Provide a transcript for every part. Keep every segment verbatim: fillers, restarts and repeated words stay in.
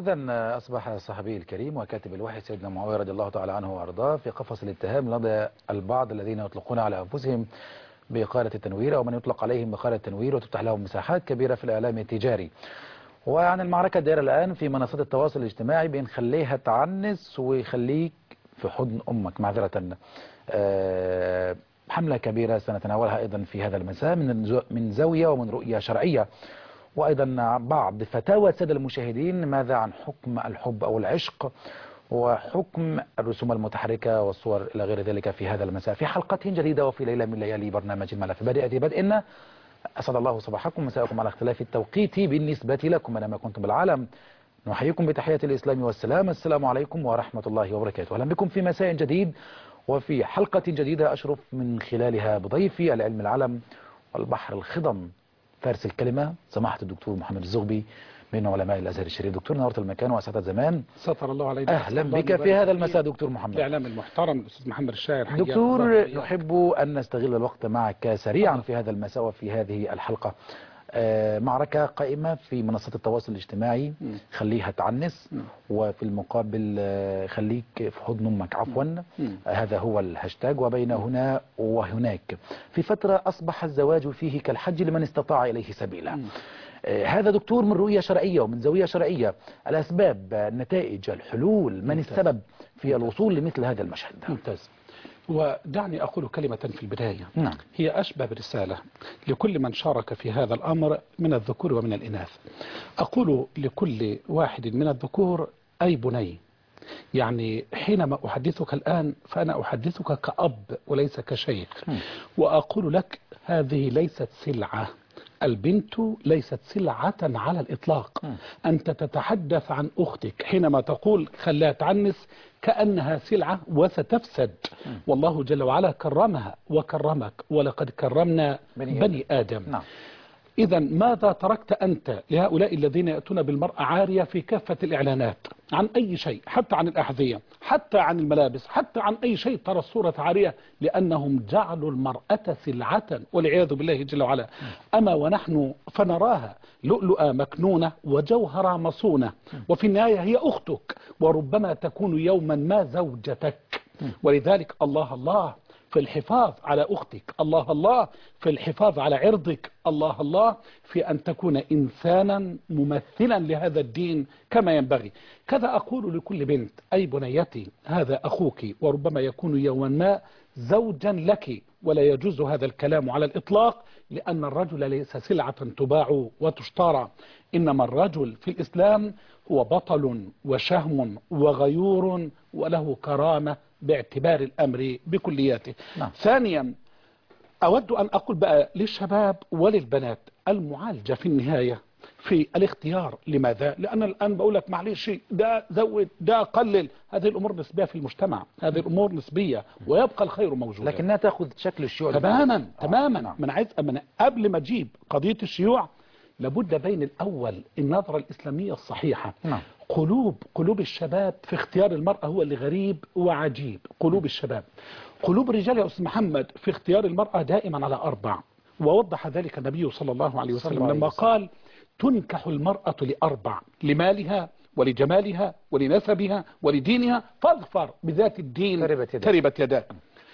إذا أصبح الصحابي الكريم وكاتب الوحي سيدنا معاوية رضي الله تعالى عنه وأرضاه في قفص الاتهام لدى البعض الذين يطلقون على أنفسهم بإقالة التنوير أو من يطلق عليهم بإقالة التنوير، وتفتح لهم مساحات كبيرة في الإعلام التجاري. وعن المعركة الدائرة الآن في منصات التواصل الاجتماعي بين خليها تعنس ويخليك في حضن أمك معذرة. أه حملة كبيرة سنتناولها أيضا في هذا المساء من من زاوية ومن رؤية شرعية، وأيضا بعض فتاوى السادة المشاهدين ماذا عن حكم الحب أو العشق وحكم الرسوم المتحركة والصور إلى غير ذلك في هذا المساء في حلقة جديدة وفي ليلة من ليالي برنامج الملف. بادئ بدء أسعد الله صباحكم مساءكم على اختلاف التوقيت بالنسبة لكم أينما كنتم بالعالم. نحييكم بتحية الإسلام والسلام، السلام عليكم ورحمة الله وبركاته. أهلا بكم في مساء جديد وفي حلقة جديدة أشرف من خلالها بضيفي العلم العلم والبحر الخضم فارس الكلمة سماحة الدكتور محمد الزغبي من علماء الأزهر الشريف. دكتور نورت المكان وأسعد الزمان. ستر الله علينا. أهلا بك في هذا المساء دكتور محمد. الإعلام المحترم الأستاذ محمد الشاعر. دكتور نحب أن نستغل الوقت معك سريعا في هذا المساء وفي هذه الحلقة. آه معركة قائمة في منصات التواصل الاجتماعي م. خليها تعنس م. وفي المقابل آه خليك في حضن أمك عفوا م. آه هذا هو الهاشتاج. وبين هنا وهناك في فترة أصبح الزواج فيه كالحج لمن استطاع إليه سبيلا. آه هذا دكتور من رؤية شرعية ومن زاوية شرعية، الأسباب النتائج الحلول من ممتاز. السبب في ممتاز. الوصول لمثل هذا المشهد. ممتاز. ودعني أقول كلمة في البداية. نعم. هي أشبه برسالة لكل من شارك في هذا الأمر من الذكور ومن الإناث. أقول لكل واحد من الذكور أي بني، يعني حينما أحدثك الآن فأنا أحدثك كأب وليس كشيخ. م. وأقول لك هذه ليست سلعة، البنت ليست سلعة على الإطلاق. م. أنت تتحدث عن أختك حينما تقول خليها تعنس كأنها سلعة وستفسد. م. والله جل وعلا كرمها وكرمك ولقد كرمنا بني, بني آدم, آدم. نعم. إذا ماذا تركت أنت لهؤلاء الذين يأتون بالمرأة عارية في كافة الإعلانات عن أي شيء، حتى عن الأحذية، حتى عن الملابس، حتى عن أي شيء ترى الصورة عارية، لأنهم جعلوا المرأة سلعة والعياذ بالله جل وعلا. أما ونحن فنراها لؤلؤة مكنونة وجوهرة مصونة، وفي النهاية هي أختك وربما تكون يوما ما زوجتك. ولذلك الله الله في الحفاظ على أختك، الله الله في الحفاظ على عرضك، الله الله في أن تكون إنسانا ممثلا لهذا الدين كما ينبغي. كذا أقول لكل بنت أي بنيتي هذا أخوك وربما يكون يوما ما زوجا لك، ولا يجوز هذا الكلام على الإطلاق، لأن الرجل ليس سلعة تباع وتشترى، إنما الرجل في الإسلام هو بطل وشهم وغيور وله كرامة باعتبار الأمر بكلياته. نعم. ثانيا أود أن أقول بقى للشباب وللبنات المعالجة في النهاية في الاختيار. لماذا؟ لأن الآن بقول لك معلش ده زود ده قلل، هذه الأمور نسبية في المجتمع، هذه الأمور نسبية ويبقى الخير موجودا، لكنها تأخذ شكل الشيوع تماما آه. تماما. نعم. من عايز من قبل ما أجيب قضية الشيوع لابد بين الأول النظرة الإسلامية الصحيحة. نعم. قلوب قلوب الشباب في اختيار المرأة هو اللي غريب وعجيب. قلوب الشباب، قلوب الرجال يا أستاذ محمد في اختيار المرأة دائما على أربع، ووضح ذلك النبي صلى الله عليه وسلم لما قال تنكح المرأة لأربع: لمالها ولجمالها ولنسبها ولدينها فاظفر بذات الدين تربت يداك.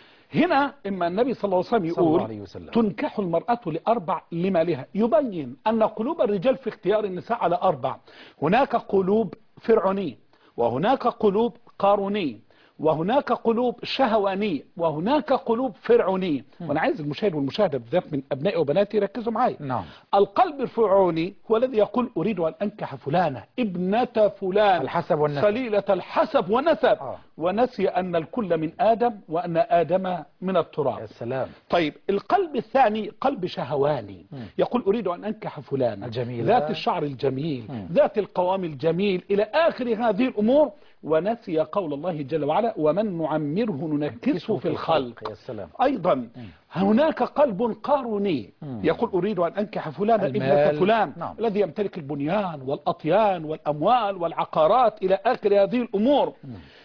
هنا إما النبي صلى الله عليه وسلم يقول عليه وسلم تنكح المرأة لأربع لمالها، يبين أن قلوب الرجال في اختيار النساء على أربع. هناك قلوب فرعونية، وهناك قلوب قارونية، وهناك قلوب شهوانية، وهناك قلوب فرعونية. وانا عايز المشاهد والمشاهدة بالذات من ابنائي وبناتي يركزوا معايا. نعم. القلب الفرعوني هو الذي يقول اريد ان انكح فلانة ابنة فلان، الحسب والنسب، خليلة الحسب والنسب. آه. ونسي ان الكل من ادم وان ادم من التراب. يا سلام. طيب القلب الثاني قلب شهواني، م. يقول اريد ان انكح فلانة الجميلة، ذات الشعر الجميل، م. ذات القوام الجميل الى اخر هذه الامور، ونسي قول الله جل وعلا ومن نعمره ننكسه في الخلق. يا سلام. أيضا م. هناك قلب قاروني، م. يقول أريد أن أنكح فلان ابنة فلان. نعم. الذي يمتلك البنيان والأطيان والأموال والعقارات إلى آخر هذه الأمور. م.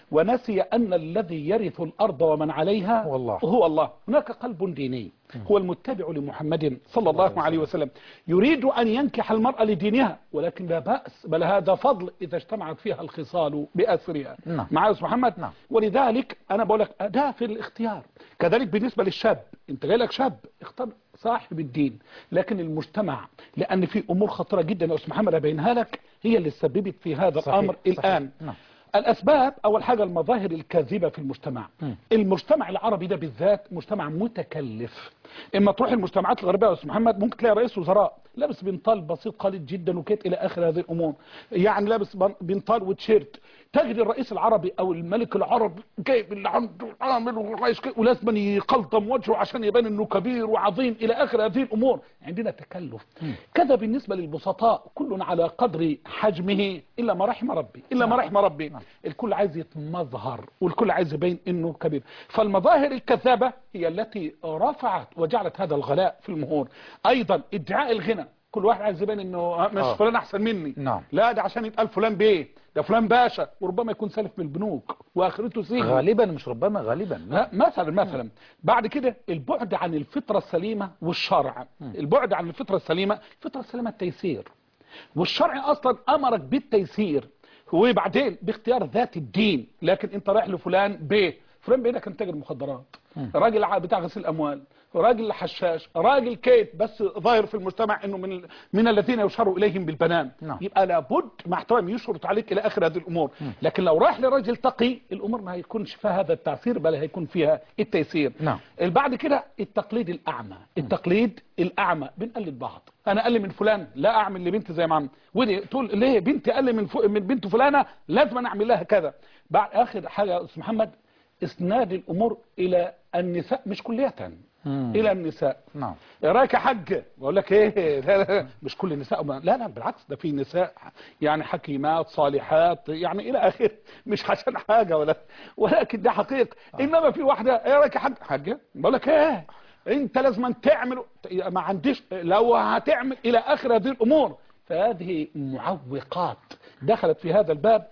ونسي أن الذي يرث الأرض ومن عليها هو الله. هو الله. هناك قلب ديني هو المتبع لمحمد صلى الله عليه وسلم يريد أن ينكح المرأة لدينها، ولكن لا بأس، بل هذا فضل إذا اجتمعت فيها الخصال بأسرها. نعم. معايا يا أستاذ محمد؟ نعم. ولذلك أنا بقول لك ده في الاختيار. كذلك بالنسبة للشاب، أنت جاي لك شاب اختار صاحب الدين، لكن المجتمع لأن في أمور خطيرة جدا يا أستاذ محمد أبينها لك هي اللي سببت في هذا صحيح. الأمر صحيح. الآن. نعم. الأسباب أول حاجة المظاهر الكاذبة في المجتمع. م. المجتمع العربي ده بالذات مجتمع متكلف. إما تروح المجتمعات الغربية يا أستاذ محمد ممكن تلاقي رئيس وزراء لابس بنطال بسيط قليل جدا وكيت إلى آخر هذه الأمور، يعني لابس بنطال وتيشيرت. تجد الرئيس العربي أو الملك العربي جايب اللي عنده عامل ورئيس ولازم يقلطم وجهه عشان يبان إنه كبير وعظيم إلى آخر هذه الأمور. عندنا تكلف. م. كذا بالنسبة للبسطاء كل على قدر حجمه إلا ما رحم ربي إلا ما رحم ربي. نعم. الكل عايز يتمظهر والكل عايز يبين إنه كبير. فالمظاهر الكذابة هي التي رفعت وجعلت هذا الغلاء في المهور. أيضا ادعاء الغنى، كل واحد عايز يبين إنه مش آه. فلان أحسن مني. نعم. لا ده عشان يتقال فلان بيه، ده فلان باشا، وربما يكون سالف من البنوك واخرته سجن. غالبا مش ربما غالبا. لا مثلا مثلا بعد كده البعد عن الفطرة السليمة والشرع. م. البعد عن الفطرة السليمة، الفطرة السليمة التيسير، والشرع أصلا أمرك بالتيسير وبعدين باختيار ذات الدين. لكن انت رايح لفلان بيه، فلان بيه ده كان تاجر مخدرات، راجل بتاع غسيل اموال، راجل حشاش، راجل كيت، بس ظاهر في المجتمع انه من من الذين يشار اليهم بالبنان. نعم. يبقى لابد مع احترامي يشرط عليك الى اخر هذه الامور. م. لكن لو راح لراجل تقي الامور ما هيكونش فيها هذا التعسير بل هيكون فيها التيسير. نعم. بعد كده التقليد الاعمى. التقليد الاعمى بنقلد بعض، انا اقل من فلان لا اعمل لبنتي زي ما عمل، ودي تقول ليه بنتي اقل من من بنت فلانه لازم انا اعمل لها كذا. بعد اخر حاجه يا استاذ محمد اسناد الامور الى النساء مش كليه. مم. الى النساء. نعم. ايه رايك يا حاج؟ بقول لك ايه لا لا مش كل النساء، لا لا بالعكس ده في نساء يعني حكيمات صالحات يعني الى اخره، مش عشان حاجه ولا ولكن ده حقيقه. آه. انما في واحده ايه رايك يا حاج؟ حاجه بقول لك ايه انت لازم تعمل، ما عنديش، لو هتعمل الى اخر هذه الامور. فهذه معوقات دخلت في هذا الباب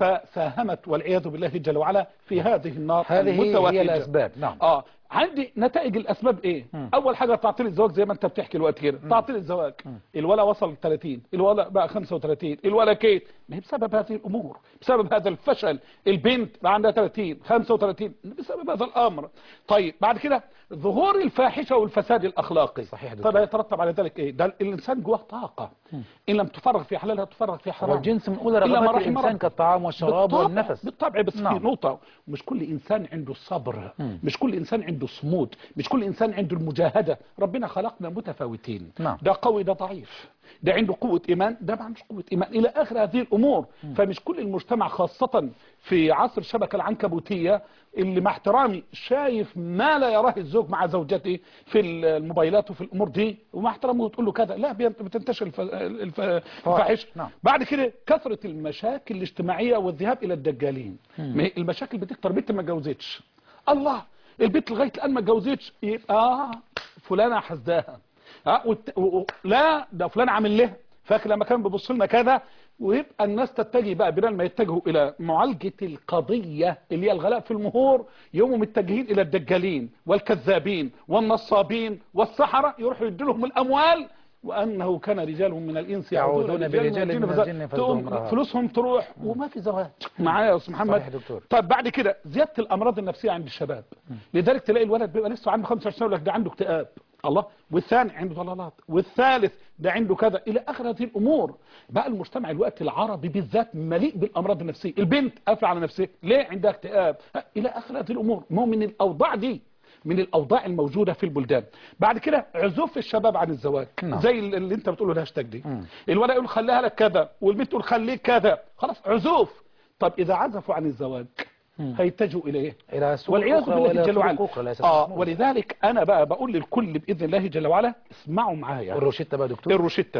فساهمت والعياذ بالله جل وعلا في هذه النار. هذه هي الاسباب. نعم. اه عندي نتائج الاسباب ايه؟ م. اول حاجه تعطيل الزواج زي ما انت بتحكي الوقت كده، تعطيل الزواج. الولا وصل ثلاثين، الولا بقى خمسة وثلاثين، الولا كيت، ما هي بسبب هذه الامور، بسبب هذا الفشل. البنت بقى عندها ثلاثين خمسة وثلاثين بسبب هذا الامر. طيب بعد كده ظهور الفاحشه والفساد الاخلاقي. صحيح دكتور. طيب يترتب على ذلك ايه؟ ده الانسان جواه طاقه، م. ان لم تفرغ في حلالها تفرغ في حرام. والجنس من اولى رغبات الانسان كالطعام والشراب والنفس. بالطبع. بس في نقطه، مش كل انسان عنده الصبر، م. مش كل انسان عنده الصمود، مش كل انسان عنده المجاهده. ربنا خلقنا متفاوتين. نعم. ده قوي ده ضعيف، ده عنده قوه ايمان ده ما عندوش قوه ايمان الى اخر هذه الامور. م. فمش كل المجتمع خاصه في عصر الشبكه العنكبوتيه اللي مع احترامي شايف ما لا يراه الزوج مع زوجته في الموبايلات وفي الامور دي، ومع احترامه تقول له كذا، لا بتنتشر الف... الف... الفاحش. نعم. بعد كده كثره المشاكل الاجتماعيه والذهاب الى الدجالين. م. المشاكل بتكتر، بنت ما اتجوزتش، الله البنت لغايه الان ما اتجوزتش، اه فلانه حسداها، اه وت... و... لا ده فلان عامل لها، فاكر لما كان بيبص لنا كذا. ويبقى الناس تتجه بقى بدل ما يتجهوا الى معالجه القضيه اللي هي الغلاء في المهور، يقوموا متجهين الى الدجالين والكذابين والنصابين والسحره، يروحوا يدوا لهم الاموال وانه كان رجال من الانس يعودون برجال من الجن فزادهم فلوسهم تروح وما في زواج. معايا يا استاذ محمد؟ صحيح دكتور. طب بعد كده زياده الامراض النفسيه عند الشباب، لذلك تلاقي الولد بيبقى لسه عنده خمسة وعشرين سنه يقول لك ده عنده اكتئاب، الله، والثاني عنده ضلالات، والثالث ده عنده كذا الى اخر هذه الامور. بقى المجتمع الوقت العربي بالذات مليء بالامراض النفسيه، البنت قافله على نفسها ليه؟ عندها اكتئاب الى اخر هذه الامور. ما هو من الاوضاع دي، من الاوضاع الموجوده في البلدان. بعد كده عزوف الشباب عن الزواج. نعم. زي اللي انت بتقوله الهاشتاج دي، الولد يقول خليها لك كذا والبنت تقول خليك كذا، خلاص عزوف. طب اذا عزفوا عن الزواج هيتجهوا الى ايه؟ الى سوق والعياذ بالله جل وعلا. اه ولذلك انا بقى بقول للكل باذن الله جل وعلا اسمعوا معايا. الروشته بقى دكتور، الروشته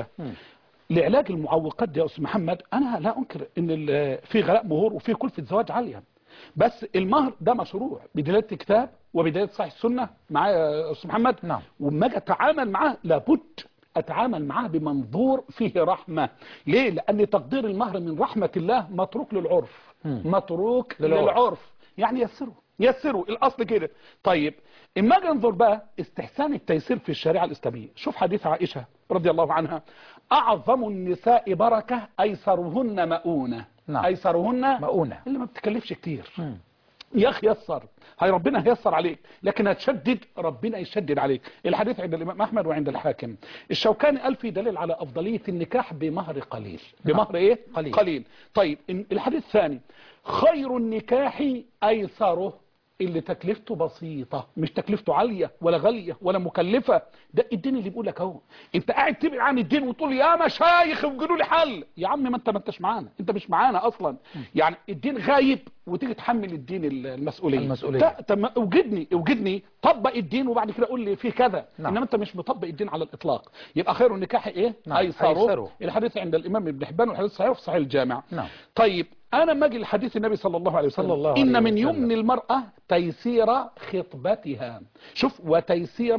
لعلاج المعوقات دي يا استاذ محمد. انا لا انكر ان في غلاء مهور وفي كلفه زواج عاليه، بس المهر ده مشروع بدلاله الكتاب وبدلاله صحيح السنه. معايا يا استاذ محمد؟ نعم. وما اجي اتعامل معاه لابد اتعامل معاه بمنظور فيه رحمة. ليه؟ لان تقدير المهر من رحمة الله متروك للعرف. مم. متروك للعرف. للعرف يعني يسروا يسروا الاصل كده. طيب اما اجي انظر بقى استحسان التيسير في الشريعة الاسلامية، شوف حديث عائشة رضي الله عنها: اعظم النساء بركة ايسرهن مؤونة. نعم. ايسرهن مؤونة. اللي ما بتكلفش كتير. مم. يا اخي يسر، هاي ربنا هيسر عليك، لكن هتشدد ربنا يشدد عليك. الحديث عند الامام احمد وعند الحاكم. الشوكاني قال في دليل على افضليه النكاح بمهر قليل. بمهر ايه؟ قليل. قليل. طيب الحديث الثاني: خير النكاح ايسره، اللي تكلفته بسيطة، مش تكلفته عالية ولا غالية ولا مكلفة. ده الدين اللي بيقول لك اهو. انت قاعد تبعد عن الدين وتقول يا مشايخ وجدوا لي حل. يا عم ما انت ما انتش معانا، انت مش معانا اصلا. يعني الدين غايب وتيجي تحمل الدين المسؤولية. المسؤولية. طب اوجدني اوجدني طبق الدين وبعد كده قول لي في كذا. نعم. انما انت مش مطبق الدين على الاطلاق. يبقى خير النكاح ايه؟ نعم. ايسره. أيسره. الحديث عند الامام ابن حبان والحديث صحيح في صحيح الجامع. نعم. طيب انا ما اجي لحديث النبي صلى الله عليه وسلم: صلى الله عليه ان من وسلم. يمن المرأة تيسير خطبتها، شوف، وتيسير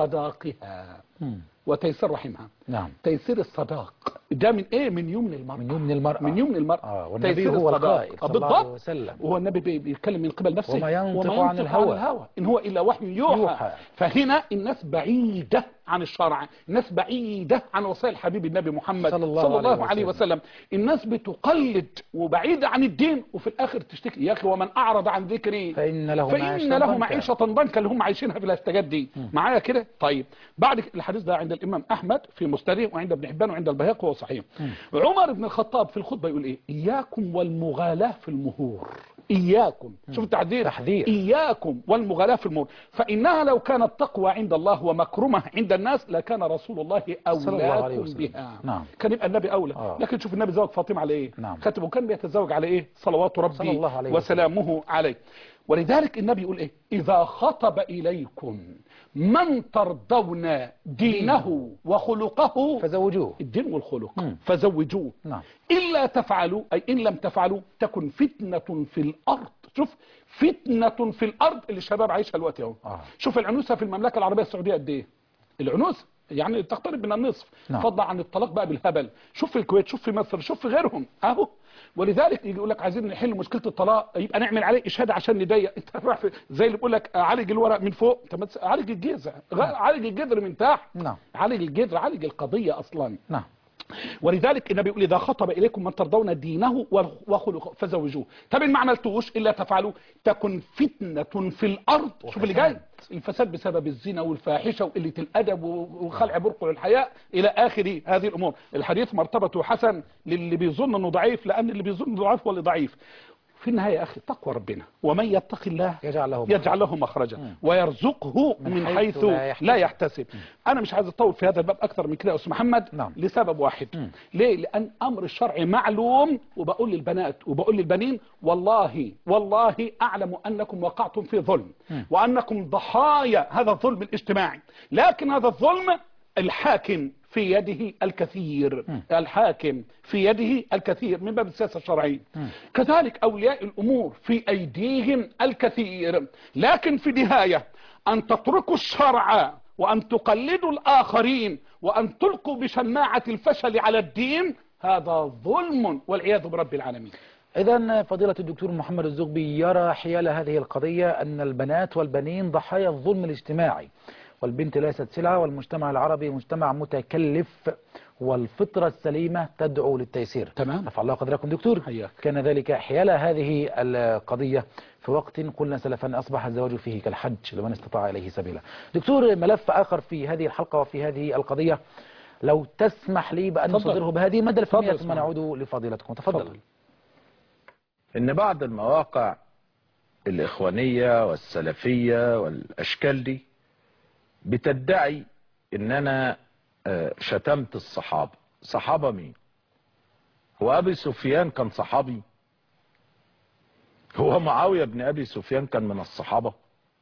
صداقها، مم. وتيسير رحمها. نعم. تيسير الصداق ده من ايه؟ من يمن المرأة. من يمن المرأة. من يمن المرأة. آه. والنبي تيسير هو الصداق. القائل صلى الله عليه وسلم. وهو النبي بي- بيتكلم من قبل نفسه. وما ينطق عن الهوى. الهوى إن هو إلا وحي يوحى. يوحى. فهنا الناس بعيدة عن الشرع، الناس بعيدة عن وصايا الحبيب النبي محمد صلى الله, صلى الله عليه, عليه وسلم. وسلم. الناس بتقلد وبعيدة عن الدين، وفي الآخر تشتكي: يا أخي ومن أعرض عن ذكري فإن له فإن معيشة له ضنكا. معيشة ضنكا اللي هم عايشينها في الاشتجات دي. معايا كده؟ طيب بعد كده الحديث ده عند الإمام أحمد في مسنده وعند ابن حبان وعند البيهقي وهو صحيح. عمر بن الخطاب في الخطبة يقول إيه؟ إياكم والمغالاة في المهور. إياكم، شوف التحذير، تحذير. إياكم والمغالاة في المهور، فإنها لو كانت تقوى عند الله ومكرمة عند الناس لكان رسول الله صلى الله عليه أولاكم وسلم. بها. نعم. كان يبقى النبي أولى. آه. لكن شوف النبي زوج فاطمة على إيه؟ نعم. خاتمه كان بيتزوج على إيه؟ صلوات صلى ربي الله عليه وسلامه عليه. ولذلك النبي يقول إيه؟ إذا خطب إليكم من ترضون دينه وخلقه فزوجوه. الدين والخلق مم. فزوجوه. نعم. إلا تفعلوا، أي إن لم تفعلوا تكن فتنة في الأرض. شوف، فتنة في الأرض اللي الشباب عايشها دلوقتي اهو. آه. شوف العنوسة في المملكة العربية السعودية قد إيه؟ العنوسة يعني تقترب من النصف. نعم. فضلا عن الطلاق بقى بالهبل. شوف في الكويت، شوف في مصر، شوف في غيرهم اهو. ولذلك يجي يقول لك عايزين نحل مشكله الطلاق، يبقى نعمل عليه اشهاد عشان نضيق. انت رايح في زي اللي بيقول لك عالج الورق من فوق، انت ما تس- عالج الجذر، غ- عالج الجذر من تحت. نعم. عالج الجذر، عالج القضيه اصلا. نعم. ولذلك النبي يقول: اذا خطب اليكم من ترضون دينه وخلقه فزوجوه. طب ان ما عملتوش الا تفعلوا تكن فتنه في الارض. شوف اللي جاي: الفساد بسبب الزنا والفاحشه وقله الادب وخلع برقع الحياء الى اخر هذه الامور. الحديث مرتبته حسن للي بيظن انه ضعيف، لان اللي بيظن انه ضعيف هو اللي ضعيف. في النهايه يا اخي تقوى ربنا، ومن يتق الله يجعل له مخرجا. يجعل له مخرجا ويرزقه من, من حيث, حيث لا يحتسب. لا يحتسب. انا مش عايز اطول في هذا الباب اكثر من كده يا استاذ محمد. نعم. لسبب واحد. مم. ليه؟ لان امر الشرع معلوم، وبقول للبنات وبقول للبنين: والله والله اعلم انكم وقعتم في ظلم مم. وانكم ضحايا هذا الظلم الاجتماعي، لكن هذا الظلم الحاكم في يده الكثير. م. الحاكم في يده الكثير من باب السياسة الشرعية. م. كذلك أولياء الأمور في أيديهم الكثير، لكن في النهاية أن تتركوا الشرع وأن تقلدوا الآخرين وأن تلقوا بشماعة الفشل على الدين، هذا ظلم والعياذ برب العالمين. إذا فضيلة الدكتور محمد الزغبي يرى حيال هذه القضية أن البنات والبنين ضحايا الظلم الاجتماعي، والبنت ليست سلعة، والمجتمع العربي مجتمع متكلف، والفطرة السليمة تدعو للتيسير. تمام. رفع الله قدركم دكتور. حياك. كان ذلك حيال هذه القضية في وقت قلنا سلفا أصبح الزواج فيه كالحج لمن استطاع إليه سبيلا. دكتور، ملف آخر في هذه الحلقة وفي هذه القضية لو تسمح لي بأن نصدره بهذه المادة الفنية ثم نعود لفضيلتكم. تفضل. تفضل. إن بعض المواقع الإخوانية والسلفية والأشكال دي بتدعي إن أنا شتمت الصحابة. صحابة مين؟ هو أبي سفيان كان صحابي؟ هو معاوية بن أبي سفيان كان من الصحابة؟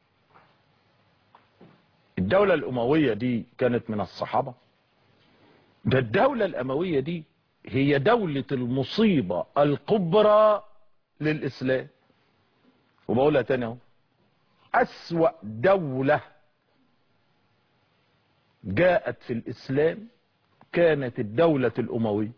الدولة الأموية دي كانت من الصحابة؟ ده الدولة الأموية دي هي دولة المصيبة الكبرى للإسلام. وبقولها تاني اهو، أسوأ دولة جاءت في الإسلام كانت الدولة الأموية.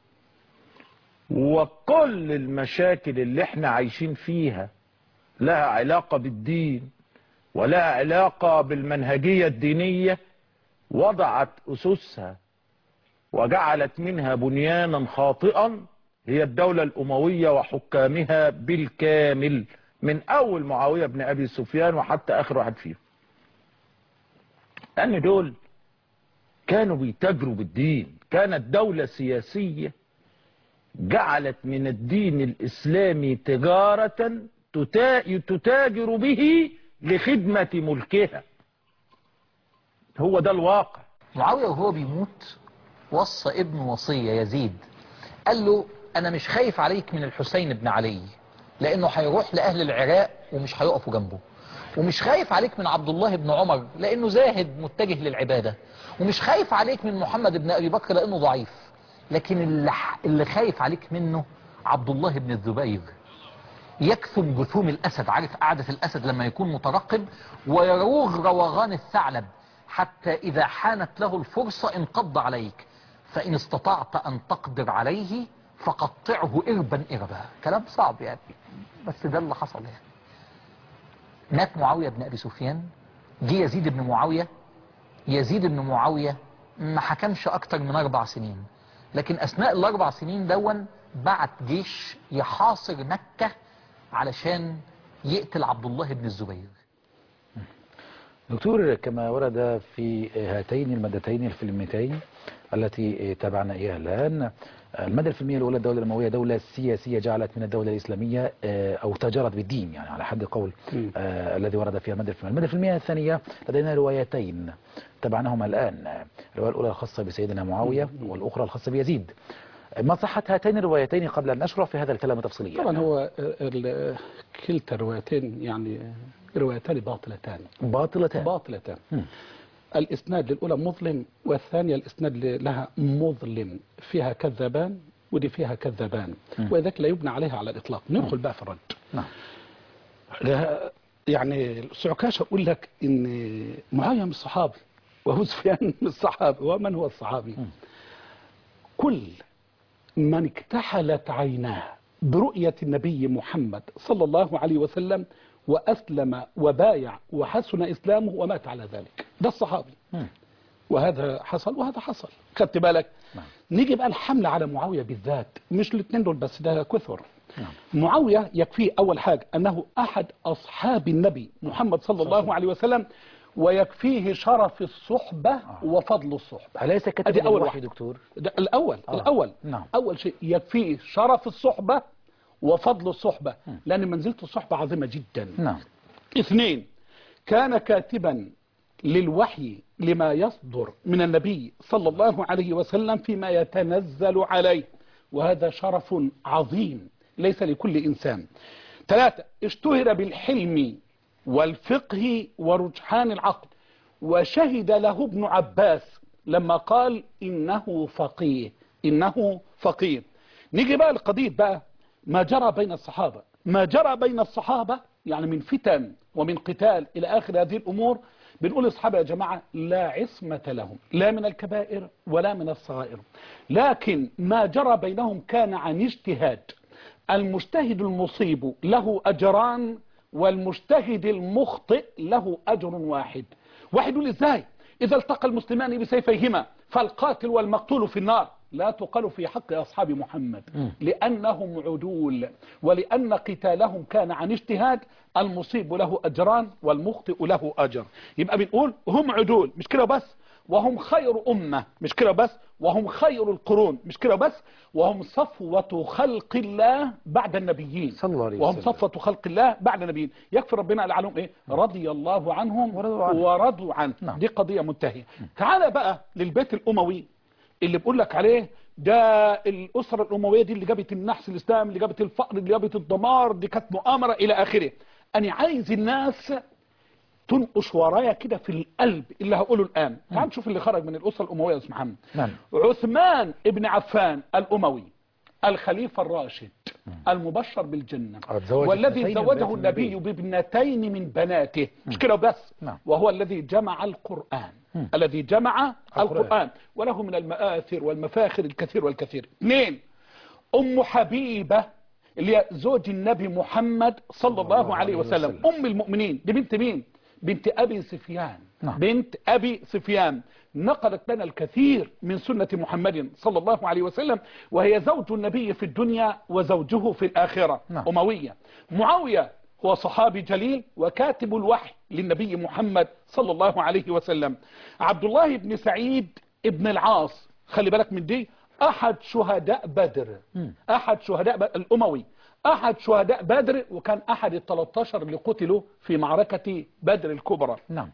وكل المشاكل اللي احنا عايشين فيها لها علاقة بالدين ولها علاقة بالمنهجية الدينية وضعت أسسها وجعلت منها بنيانا خاطئا هي الدولة الأموية وحكامها بالكامل، من أول معاوية بن أبي سفيان وحتى آخر واحد فيهم. لأن دول كانوا بيتاجروا بالدين، كانت دولة سياسية جعلت من الدين الإسلامي تجارة تتاجر به لخدمة ملكها. هو ده الواقع. معاوية وهو بيموت وصى ابنه وصية يزيد، قال له أنا مش خايف عليك من الحسين بن علي لأنه هيروح لأهل العراق ومش هيقفوا جنبه، ومش خايف عليك من عبد الله بن عمر لأنه زاهد متجه للعبادة، ومش خايف عليك من محمد بن أبي بكر لأنه ضعيف، لكن اللي, اللي خايف عليك منه عبد الله بن الزبير يكثم جثوم الأسد، عارف قعدة الأسد لما يكون مترقب، ويروغ روغان الثعلب حتى إذا حانت له الفرصة انقض عليك، فإن استطعت أن تقدر عليه فقطعه إربا إربا. كلام صعب يعني، بس ده اللي حصل يعني. مات معاوية بن أبي سفيان، جه يزيد بن معاوية. يزيد بن معاوية ما حكمش أكتر من أربع سنين، لكن أثناء الأربع سنين دون بعت جيش يحاصر مكة علشان يقتل عبد الله بن الزبير. دكتور، كما ورد في هاتين المادتين الفيلمتين التي تابعنا إياها الآن، المادة الفيلمية الأولى الدولة الأموية دولة سياسية جعلت من الدولة الإسلامية أو تاجرت بالدين، يعني على حد قول آه الذي ورد فيها المادة الفيلمية. المادة الفيلمية الثانية لدينا روايتين تابعناهما الآن، الرواية الأولى الخاصة بسيدنا معاوية والأخرى الخاصة بيزيد. ما صحة هاتين الروايتين قبل أن نشرح في هذا الكلام تفصيليا؟ طبعا هو كلتا الروايتين يعني روايتان باطلتان باطلتان باطلتان الإسناد للأولى مظلم، والثانية الإسناد لها مظلم، فيها كذبان ودي فيها كذبان، وذاك لا يبنى عليها على الإطلاق. ندخل بقى في الرد. نعم. يعني السعكاشة أقول لك إن معاوية من الصحابي وهو سفيان من الصحابي. ومن هو الصحابي؟ م. كل من اكتحلت عيناه برؤية النبي محمد صلى الله عليه وسلم وأسلم وبايع وحسن إسلامه ومات على ذلك، ده الصحابي. م. وهذا حصل وهذا حصل، خدت بالك؟ نعم. نيجي بقى الحملة على معاوية بالذات، مش الاثنين دول بس، ده كثر. نعم. معاوية يكفيه أول حاجة أنه أحد أصحاب النبي محمد صلى الله عليه وسلم، ويكفيه شرف الصحبة آه. وفضل الصحبة. أليس كتب الوحي دكتور؟ ده الأول آه. الأول نعم. أول شيء يكفيه شرف الصحبة وفضل الصحبة، م. لأن منزلة الصحبة عظيمة جدا. نعم. اثنين، كان كاتبا للوحي لما يصدر من النبي صلى الله عليه وسلم فيما يتنزل عليه، وهذا شرف عظيم ليس لكل إنسان. ثلاثة، اشتهر بالحلم والفقه ورجحان العقل، وشهد له ابن عباس لما قال إنه فقيه، إنه فقيه. نيجي بقى القضية بقى ما جرى بين الصحابة، ما جرى بين الصحابة يعني من فتن ومن قتال إلى آخر هذه الأمور. بنقول الصحابة يا جماعة لا عصمة لهم لا من الكبائر ولا من الصغائر، لكن ما جرى بينهم كان عن اجتهاد. المجتهد المصيب له أجران، والمجتهد المخطئ له أجر واحد. واحد يقول ازاي إذا التقى المسلمان بسيفيهما فالقاتل والمقتول في النار؟ لا تقال في حق أصحاب محمد، م. لأنهم عدول، ولأن قتالهم كان عن اجتهاد. المصيب له أجران والمخطئ له أجر. يبقى بنقول هم عدول، مش كده بس، وهم خير أمة، مش كده بس، وهم خير القرون، مش كده بس، وهم صفوة خلق الله بعد النبيين صلى الله عليه وسلم، وهم صفوة خلق الله بعد النبيين. يكفي ربنا قال عنهم ايه؟ رضي الله عنهم ورضوا عنه, ورضوا عنه. نعم. دي قضية منتهية. تعال بقى للبيت الأموي اللي بقول لك عليه ده، الأسرة الأموية دي اللي جابت النحس الإسلامي، اللي جابت الفقر، اللي جابت الدمار، دي كانت مؤامرة إلى آخره. أنا عايز الناس تنقش ورايا كده في القلب اللي هقوله الآن. تعال نشوف اللي خرج من الأسرة الأموية يا أستاذ محمد. نعم. عثمان ابن عفان الأموي الخليفة الراشد المبشر بالجنة تزوج والذي اثنتين من زوجه بنات النبي النبي. بابنتين من بناته مش كده بس، نعم. وهو الذي جمع القرآن مم. الذي جمع القرآن. القرآن وله من المآثر والمفاخر الكثير والكثير. اثنين، أم حبيبة اللي هي زوج النبي محمد صلى الله عليه وسلم، أم المؤمنين. دي بنت مين؟ بنت أبي سفيان. نعم. بنت أبي سفيان نقلت لنا الكثير من سنة محمد صلى الله عليه وسلم، وهي زوج النبي في الدنيا وزوجه في الآخرة. نعم. أموية. معاوية هو صحابي جليل وكاتب الوحي للنبي محمد صلى الله عليه وسلم. عبد الله بن سعيد ابن العاص، خلي بالك من دي، أحد شهداء بدر. مم. أحد شهداء ب- الأموي، أحد شهداء بدر، وكان أحد الثلاثة اللي قتلوا في معركة بدر الكبرى. نعم.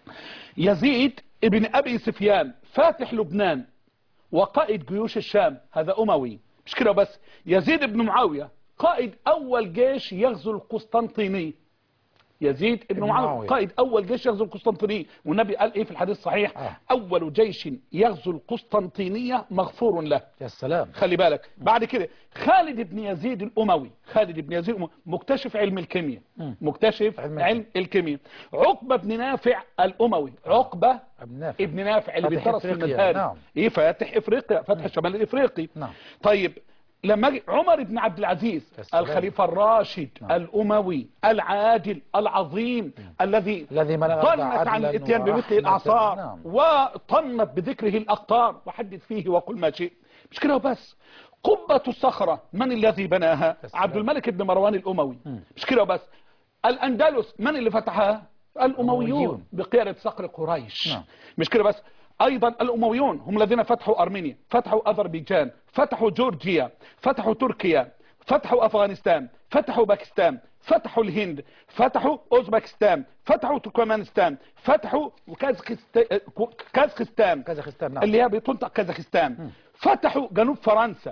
يزيد ابن أبي سفيان فاتح لبنان وقائد جيوش الشام، هذا أموي. مش كده بس، يزيد بن معاوية قائد أول جيش يغزو القسطنطينية. يزيد بن ابن معاوية معاوية. قائد أول جيش يغزو القسطنطينية، والنبي قال إيه في الحديث الصحيح؟ آه. أول جيش يغزو القسطنطينية مغفور له. يا سلام. خلي بالك. بعد كده خالد بن يزيد الأموي، خالد بن يزيد الأموي مكتشف علم الكيمياء. مم. مكتشف علم علم الكيمياء. عقبة بن نافع الأموي، عقبة ابن نافع. ابن نافع اللي فاتح بيدرس في إفريقيا. المدارس. نعم. ايه، فاتح افريقيا، فاتح الشمال الافريقي. نعم. طيب لما جي عمر بن عبد العزيز السلام. الخليفة الراشد نعم. الأموي العادل العظيم الذي الذي منع الأرض طنت عن عدلاً الاتيان بمثل ورحمة. الأعصار نعم. وطنت بذكره الأقطار، وحدث فيه وقل ما شئت. مش كده بس، قبة الصخرة من الذي بناها؟ السلام. عبد الملك بن مروان الأموي. مم. مش كده بس، الأندلس من اللي فتحها؟ الأمويون الأمويون. بقيادة صقر قريش. نعم. مش كده بس، ايضا الامويون هم الذين فتحوا ارمينيا، فتحوا اذربيجان، فتحوا جورجيا، فتحوا تركيا، فتحوا افغانستان، فتحوا باكستان، فتحوا الهند، فتحوا اوزبكستان، فتحوا تركمانستان، فتحوا كازاخست- كازاخستان كازاخستان. نعم. اللي هي بتنطق كازاخستان، فتحوا جنوب فرنسا.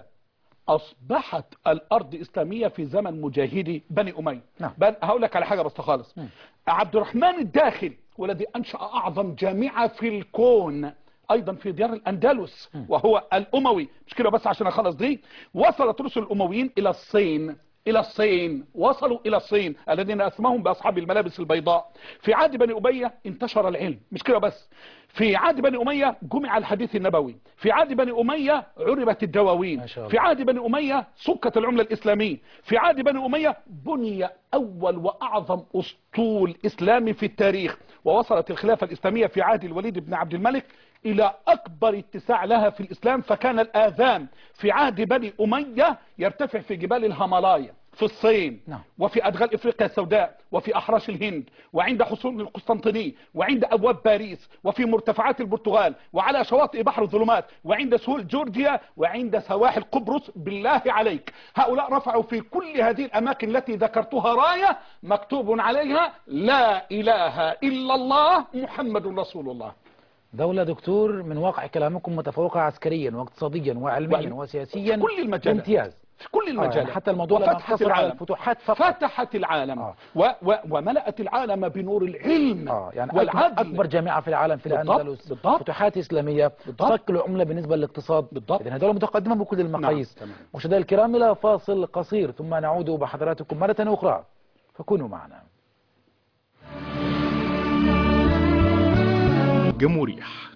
اصبحت الارض اسلاميه في زمن مجاهدي بني اميه. نعم. بل هقول لك على حاجه بس خالص. عبد الرحمن الداخل والذي انشا اعظم جامعه في الكون ايضا في ديار الاندلس وهو الاموي. مش كده بس، عشان اخلص دي، وصلت رسل الامويين الى الصين. الى الصين وصلوا الى الصين الذين اسماهم باصحاب الملابس البيضاء. في عهد بني اميه انتشر العلم. مش كده بس، في عهد بني اميه جمع الحديث النبوي. في عهد بني اميه عربت الدواوين. ما شاء الله. في عهد بني اميه سكت العمله الاسلاميه. في عهد بني اميه بني اول واعظم اسطول اسلامي في التاريخ. ووصلت الخلافه الاسلاميه في عهد الوليد بن عبد الملك الى اكبر اتساع لها في الاسلام، فكان الاذان في عهد بني اميه يرتفع في جبال الهيمالايا في الصين. نعم. وفي ادغال افريقيا السوداء، وفي احراش الهند، وعند حصون القسطنطينيه، وعند ابواب باريس، وفي مرتفعات البرتغال، وعلى شواطئ بحر الظلمات، وعند سهول جورجيا، وعند سواحل قبرص. بالله عليك، هؤلاء رفعوا في كل هذه الاماكن التي ذكرتها رايه مكتوب عليها لا اله الا الله محمد رسول الله. دولة دكتور من واقع كلامكم متفوقة عسكريا واقتصاديا وعلميا وعلم- وسياسيا في كل المجالات. بامتياز. في كل المجالات. آه، حتى الموضوع لم وفتحت يقتصر على العالم. الفتوحات فقط. فتحت العالم. آه. و و وملأت العالم بنور العلم اه يعني والعدل. أكبر, اكبر جامعه في العالم في بالضبط، الاندلس. بالضبط. فتوحات اسلاميه. بالضبط. صقل العمله بالنسبه للاقتصاد. بالضبط. اذا هذول متقدمه بكل المقاييس. نعم، تمام. مشاهدينا الكرام، الى فاصل قصير ثم نعود بحضراتكم مره اخرى، فكونوا معنا. جمهوريح.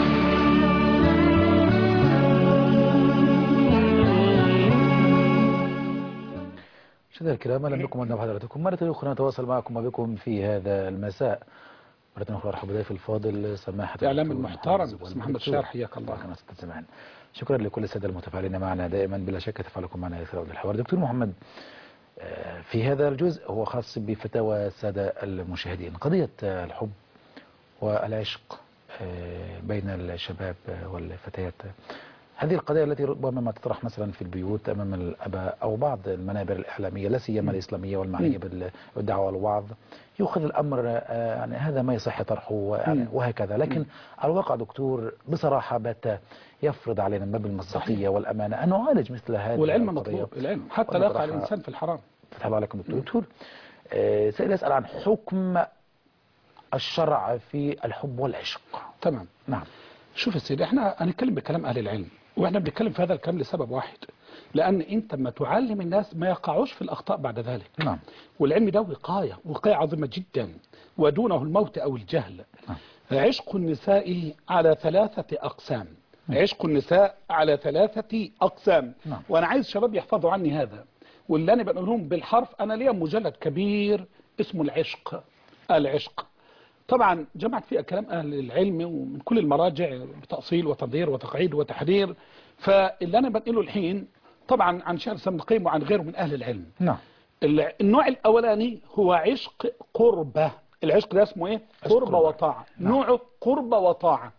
مشاهدينا الكرام، اهلا بكم معنا بحضراتكم مره اخرى. نتواصل معكم وبكم في هذا المساء مرة أخرى. أرحب بضيف الفاضل سماحة الإعلام الدكتور المحترم محمد بس محمد الدكتور. شار، حياك الله. كما تسمعنا. شكرا لكل السادة المتفاعلين معنا دائما، بلا شك تفاعلكم معنا يثير الحوار. دكتور محمد، آه، في هذا الجزء هو خاص بفتاوى السادة المشاهدين، قضية آه، الحب والعشق آه، بين الشباب والفتيات. هذه القضايا التي ربما ما تطرح مثلا في البيوت امام الاباء او بعض المنابر الاعلاميه، لا سيما الاسلاميه والمعنيه بالدعوه والوعظ، يؤخذ الامر آه، يعني هذا ما يصح طرحه يعني وهكذا، لكن الواقع دكتور بصراحه بات يفرض علينا من باب المصداقيه والامانه ان نعالج مثل هذه والعلم القضايا. مطلوب، العلم حتى لا يقع الانسان في الحرام. فتح الله عليكم دكتور. دكتور آه، سائل يسال عن حكم الشرع في الحب والعشق. تمام. نعم. شوف يا سيدي، احنا هنتكلم بكلام اهل العلم، واحنا بنتكلم في هذا الكلام لسبب واحد. لأن أنت ما تعلم الناس ما يقعوش في الأخطاء بعد ذلك. نعم. والعلم ده وقاية وقاية عظيمة جدا، ودونه الموت أو الجهل. نعم. عشق النساء على ثلاثة أقسام. عشق النساء على ثلاثة أقسام. نعم. وأنا عايز شباب يحفظوا عني هذا، واللي أنا بقول لهم بالحرف. أنا ليا مجلد كبير اسمه العشق. العشق طبعا جمعت فيها كلام أهل العلم ومن كل المراجع بتأصيل وتنظير وتقعيد وتحرير. فاللي أنا بنقله الحين طبعا عن شيخ الإسلام ابن القيم وعن غيره من أهل العلم. نعم. النوع الأولاني هو عشق قربة. العشق ده اسمه إيه؟ قربة وطاعة. نعم. نوعه قربة وطاعة.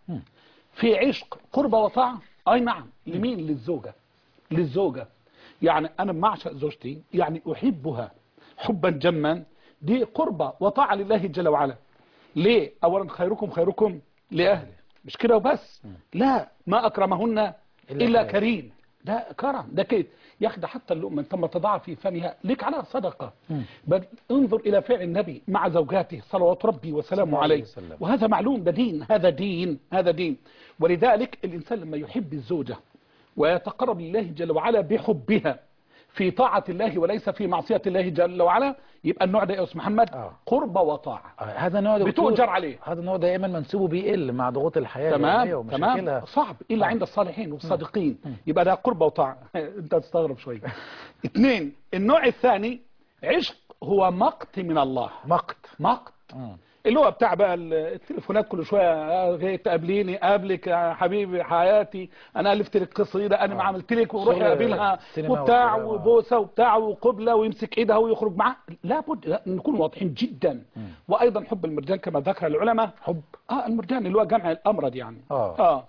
في عشق قربة وطاعة، أي نعم. لمين؟ للزوجة. للزوجة يعني أنا معشق زوجتي، يعني أحبها حبا جما، دي قربة وطاعة لله جل وعلا. ليه؟ أولا خيركم خيركم لأهله، مش كده وبس. لا، ما أكرمهن إلا, إلا كريم. ده كرم، ده كده يا أخي. ده حتى اللقمة ثم تضع في فمها لك على صدقة. بل انظر إلى فعل النبي مع زوجاته صلوات ربي وسلامه عليه، وهذا معلوم. ده دين، هذا دين، هذا دين. ولذلك الإنسان لما يحب الزوجة ويتقرب لله جل وعلا بحبها في طاعة الله وليس في معصية الله جل وعلا، يبقى النوع ده يا أستاذ محمد آه. قربة وطاعة. آه. هذا النوع ده بتؤجر عليه. هذا النوع دائما منسوبه بيقل مع ضغوط الحياة. تمام تمام، صعب إلا آه. عند الصالحين والصادقين. م. يبقى ده قربة وطاعة. أنت تستغرب شوية. اثنين، النوع الثاني عشق هو مقت من الله. مقت مقت م. اللي هو بتاع بقى التليفونات كل شويه تقابليني، قابلك يا حبيبي حياتي، انا الفت لك قصيده، انا ما عملت لك، وروح يقابلها وبتاع وبوسه وبتاع وقبله ويمسك ايدها ويخرج معها. لابد نكون واضحين جدا. م. وايضا حب المرجان كما ذكر العلماء. حب اه المرجان اللي هو جمع الامرد يعني. اه, آه.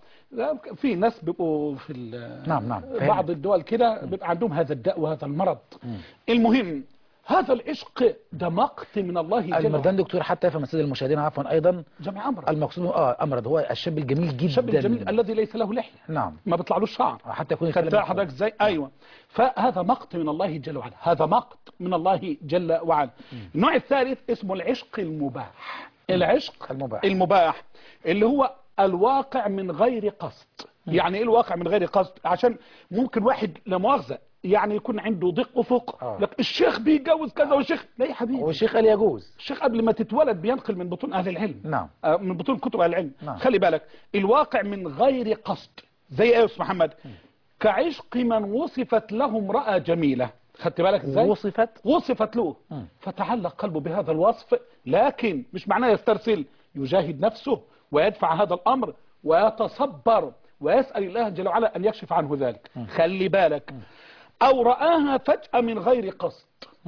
في ناس بيبقوا في نعم نعم بعض الدول كده بيبقى عندهم هذا الداء وهذا المرض. م. المهم هذا العشق ده مقت من الله جل وعلا. المردان دكتور حتى في مسجد المشاهدين عفوا ايضا جمع امرد. المقصود اه امرد هو الشاب الجميل جدا. الشاب الجميل الذي ليس له لحيه. نعم. ما بيطلعلوش شعر حتى يكون خدت حضرتك ازاي؟ ايوه. فهذا مقت من الله جل وعلا، هذا مقت من الله جل وعلا. النوع الثالث اسمه العشق المباح. العشق المباح. المباح اللي هو الواقع من غير قصد. يعني ايه الواقع من غير قصد؟ عشان ممكن واحد لا مؤاخذه يعني يكون عنده ضيق افق. آه. لك الشيخ بيتجوز كذا والشيخ لا يا حبيبي، والشيخ قال يجوز. الشيخ قبل ما تتولد بينقل من بطون اهل العلم. نعم. آه من بطون كتب اهل العلم. نعم. خلي بالك الواقع من غير قصد زي ايه يا استاذ محمد؟ م. كعشق من وصفت له امراه جميله. خدت بالك ازاي؟ وصفت وصفت له م. فتعلق قلبه بهذا الوصف، لكن مش معناه يسترسل، يجاهد نفسه ويدفع هذا الامر ويتصبر ويسال الله جل وعلا ان يكشف عنه ذلك. م. خلي بالك م. أو رآها فجأة من غير قصد.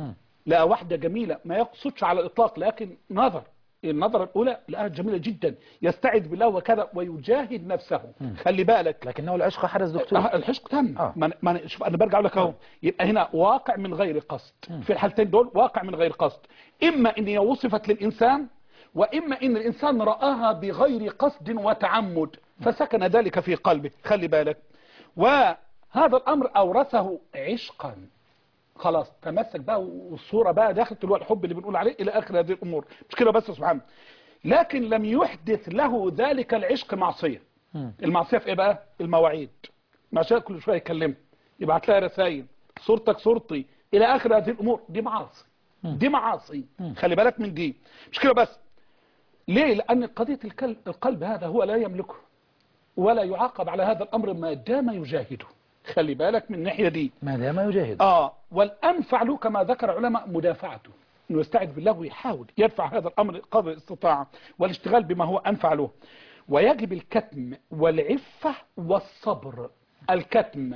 لا واحدة جميلة ما يقصدش على الإطلاق، لكن نظر النظرة الأولى لقاها جميلة جدا، يستعذ بالله وكذا ويجاهد نفسه. م. خلي بالك لكنه العشق حرز دكتور. آه العشق تم. آه. ما ما شوف أنا برجع لك أهو. يبقى هنا واقع من غير قصد. م. في الحالتين دول واقع من غير قصد، إما إن هي وصفت للإنسان، وإما إن الإنسان رآها بغير قصد وتعمد فسكن ذلك في قلبه. خلي بالك. و هذا الأمر أورثه عشقا، خلاص تمسك بقى والصورة بقى داخل اللي هو الحب اللي بنقول عليه إلى آخر هذه الأمور. مش كده بس سبحانه، لكن لم يحدث له ذلك العشق معصية. م. المعصية في إيه بقى؟ المواعيد. معصية كل شوية يكلمها، يبعت لها رسائل، صورتك صورتي إلى آخر هذه الأمور. دي معاصي. م. دي معاصي. م. خلي بالك من دي. مش كده بس. ليه؟ لأن قضية القلب, القلب هذا هو لا يملكه ولا يعاقب على هذا الأمر ما دام يجاهده. خلي بالك من الناحية دي ما دام يجاهد. اه والأنفع له كما ذكر علماء مدافعته، انه يستعد بالله ويحاول يدفع هذا الأمر قدر الاستطاعة والاشتغال بما هو أنفع له. ويجب الكتم والعفة والصبر. الكتم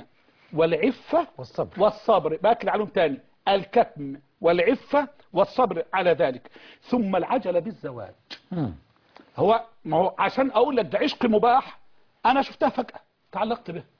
والعفة والصبر والصبر باكل عليهم تاني، الكتم والعفة والصبر على ذلك. ثم العجلة بالزواج. م. هو ما هو عشان أقول لك ده عشق مباح، أنا شفتها فجأة تعلقت به،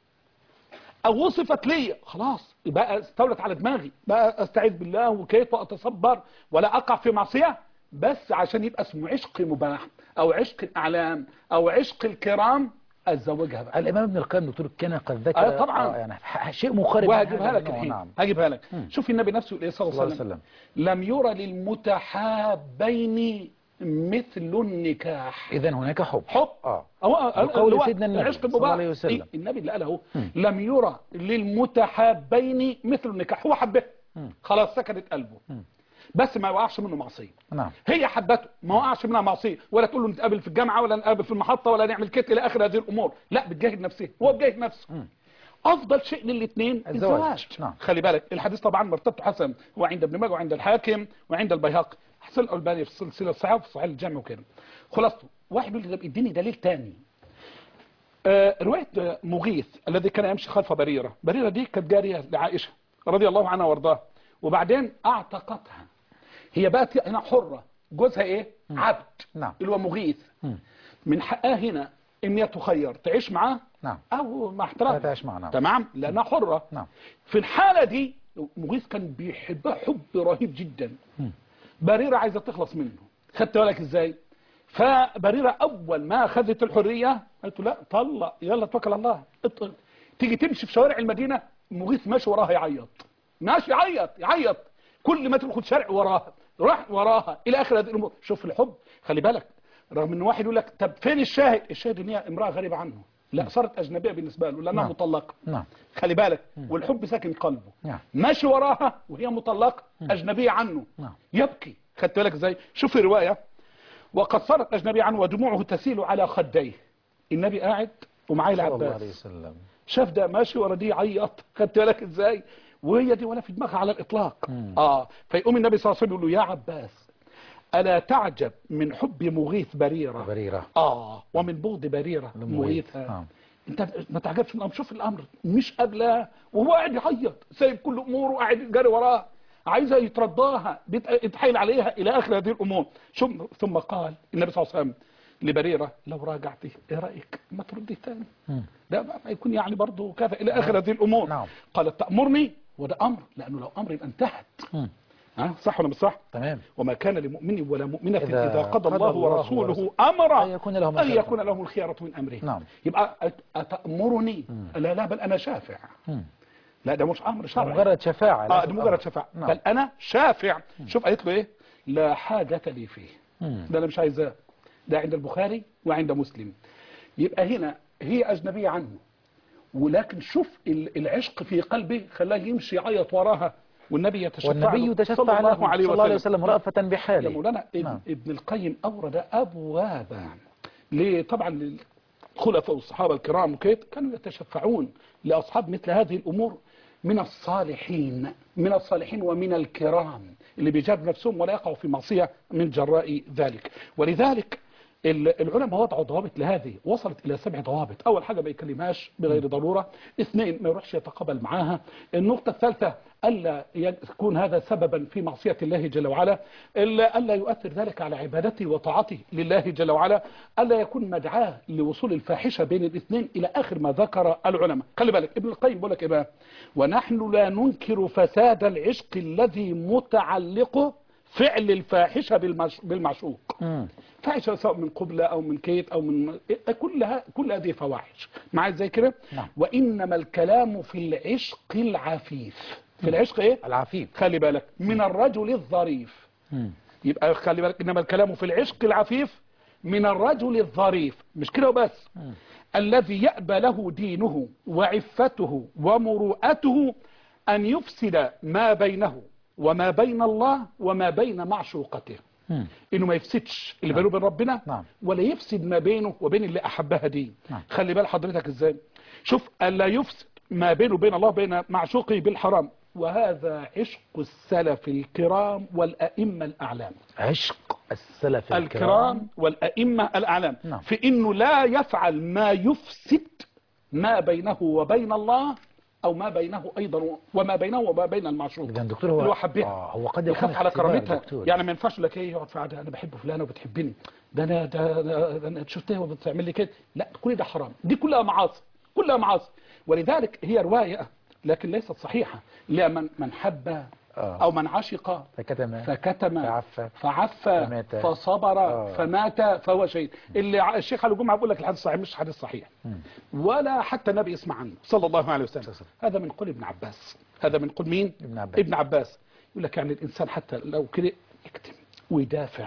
او وصفت لي خلاص بقى استولت على دماغي، بقى استعيذ بالله وكيف اتصبر ولا اقع في معصية، بس عشان يبقى اسمه عشق مباح او عشق الاعلام او عشق الكرام ازوجها بقى. الامام ابن القيم دكتور كان قد ذكر آه طبعا آه يعني شيء مقارب. وهجيبها لك الحين. نعم. هجيبها لك. م. شوف النبي نفسه صلى الله عليه وسلم لم يرى للمتحابين مثل النكاح. إذا هناك حب حب اه أو بقول سيدنا النبي العشق صلى الله المباح. عليه وسلم. إيه؟ النبي اللي قاله لم يرى للمتحابين مثل النكاح. هو حبه خلاص سكنت قلبه بس ما وقعش منه معصيه. نعم. هي حبته ما وقعش منها معصيه، ولا تقول له نتقابل في الجامعه ولا نتقابل في المحطه ولا نعمل كت الى اخر هذه الامور. لا، بتجاهد نفسه، هو بيجاهد نفسه. مم. افضل شيء للاثنين الزواج. الزواج. نعم. خلي بالك الحديث طبعا مرتبته حسن، هو عند ابن ماجه وعند الحاكم وعند البيهقي، حسن الالباني في السلسله الصحيحه في صحيح الجامع وكده. خلاصته واحد يقول لي طب اديني دليل ثاني. آه روايه آه مغيث الذي كان يمشي خلف بريره. بريره دي كانت جاريه لعائشه رضي الله عنها وارضاها، وبعدين اعتقتها. هي بقت هنا حره، جوزها ايه؟ م. عبد. نعم. اللي هو مغيث. م. من حقها هنا ان هي تخير تعيش معاه نعم. او مع احترام لا تعيش معه. نعم. تمام، لانها حره. نعم. في الحاله دي مغيث كان بيحبها حب رهيب جدا. م. بريره عايزه تخلص منه. خدت بالك ازاي؟ فبريره اول ما اخذت الحريه قالت له لا طلق، يلا توكل على الله اطلق. تيجي تمشي في شوارع المدينه مغيث ماشي وراها يعيط، ماشي يعيط يعيط، كل ما تدخل شارع وراها راح وراها الى اخر هذه الامور. شوف الحب، خلي بالك، رغم ان واحد يقول لك طب فين الشاهد؟ الشاهد ان هي امراه غريبه عنه، لا صارت اجنبيه بالنسبه له لانها نعم. مطلقه. نعم. خلي بالك، والحب ساكن قلبه. نعم. ماشي وراها وهي مطلقه اجنبيه عنه. نعم. يبكي. خدت بالك ازاي؟ شوف الروايه، وقد صارت اجنبيه عنه ودموعه تسيل على خديه. النبي قاعد ومعاه صلى الله عليه العباس، وسلم. شاف ده ماشي ورا دي يعيط. خدت بالك ازاي؟ وهي دي ولا في دماغها على الاطلاق. مم. اه فيقوم النبي صلى الله عليه وسلم يقول له يا عباس ألا تعجب من حب مغيث بريرة؟ بريرة. آه ومن بغض بريرة مغيثها. نعم. انت ما تعجبش من الامر. شوف الامر مش قبلها وهو قاعد يعيط، سايب كل اموره وقاعد جاري وراها، عايزها يترضاها، بيتحايل عليها الى اخر هذه الامور. شوف ثم قال النبي صلى الله عليه وسلم لبريرة لو راجعتي ايه رايك؟ ما تردي تاني. لا ما يكون يعني برضه كذا الى اخر هذه الامور. نعم. قالت تأمرني، وده امر، لانه لو امر يبقى انتهت. ها صح ولا مش صح؟ تمام. وما كان لمؤمن ولا مؤمنة إذا إذا قضى قضى الله الله ورسوله ورسوله أمرا أن يكون لهم أن الخيرة. يكون لهم الخيرة من أمره. نعم. يبقى أت- أتأمرني؟ لا لا بل أنا شافع. مم. لا ده مش أمر شرعي. مجرد شفاعة. اه ده مجرد شفاعة. نعم. بل أنا شافع. شوف قالت له إيه؟ لا حاجة لي فيه. مم. ده أنا مش عايزاه. ده عند البخاري وعند مسلم. يبقى هنا هي أجنبية عنه، ولكن شوف ال- العشق في قلبه خلاه يمشي يعيط وراها، والنبي يتشفع والنبي له يتشفع صلى له الله عليه صلى الله عليه وسلم. وسلم رأفة يا بحاله. مولانا ابن, نعم. ابن القيم أورد أبوابا ليه؟ طبعا الخلفاء والصحابة الكرام وكيت كانوا يتشفعون لأصحاب مثل هذه الأمور من الصالحين، من الصالحين ومن الكرام اللي بيجاب نفسهم ولا يقعوا في معصية من جراء ذلك. ولذلك العلماء وضعوا ضوابط لهذه، وصلت إلى سبع ضوابط. أول حاجة ما يكلمهاش بغير ضرورة. اثنين ما يروحش يتقابل معاها. النقطة الثالثة ألا يكون هذا سببا في معصية الله جل وعلا، إلا ألا يؤثر ذلك على عبادته وطاعته لله جل وعلا، ألا يكون مدعاه لوصول الفاحشة بين الاثنين إلى آخر ما ذكر العلماء. خلي بالك ابن القيم بيقول لك إيه بقى؟ ونحن لا ننكر فساد العشق الذي متعلقه فعل الفاحشة بالمش... بالمعشوق. مم. فاحشة سواء من قبلة أو من كيت أو من كلها كل هذه فواحش معايا زي كده. نعم. وإنما الكلام في العشق العفيف. في العشق إيه؟ العفيف. خلي بالك من الرجل الظريف. مم. يبقى خلي بالك إنما الكلام في العشق العفيف من الرجل الظريف، مش كده وبس. مم. الذي يأبى له دينه وعفته ومروءته أن يفسد ما بينه وما بين الله وما بين معشوقته. مم. انه ما يفسدش اللي بينه وبين ربنا، نعم. ولا يفسد ما بينه وبين اللي احبها دي. نعم. خلي بال حضرتك ازاي. شوف الا يفسد ما بينه وبين الله وبين معشوقه بالحرام، وهذا عشق السلف الكرام والائمه الاعلام. عشق السلف الكرام الكرام. والائمه الاعلام. نعم. في انه لا يفعل ما يفسد ما بينه وبين الله او ما بينه ايضا وما بينه وما بين المعشوق. إذا دكتور هو اللي هو حبها. آه هو قد يكون يخاف على اختبار كرامتها. دكتور. يعني ما ينفعش لك ايه يقعد في قعده انا بحب فلانه وبتحبني، ده انا ده ده- ده انا شفتها وبتعمل لي كده. لا كل ده حرام، دي كلها معاصي، كلها معاصي. ولذلك هي روايه لكن ليست صحيحه. لا من من حب آه. او من عشق فكتم فكتم فعفى فعفى فمات. فصبر آه. فمات فهو شهيد. اللي ع- الشيخ علي جمعه بيقول لك الحديث صحيح، مش حديث صحيح مم. ولا حتى النبي يسمع عنه صلى الله عليه وسلم. صلى. هذا من قول ابن عباس. هذا من قول مين؟ ابن عباس. ابن عباس. يقول لك يعني الانسان حتى لو كده يكتم ويدافع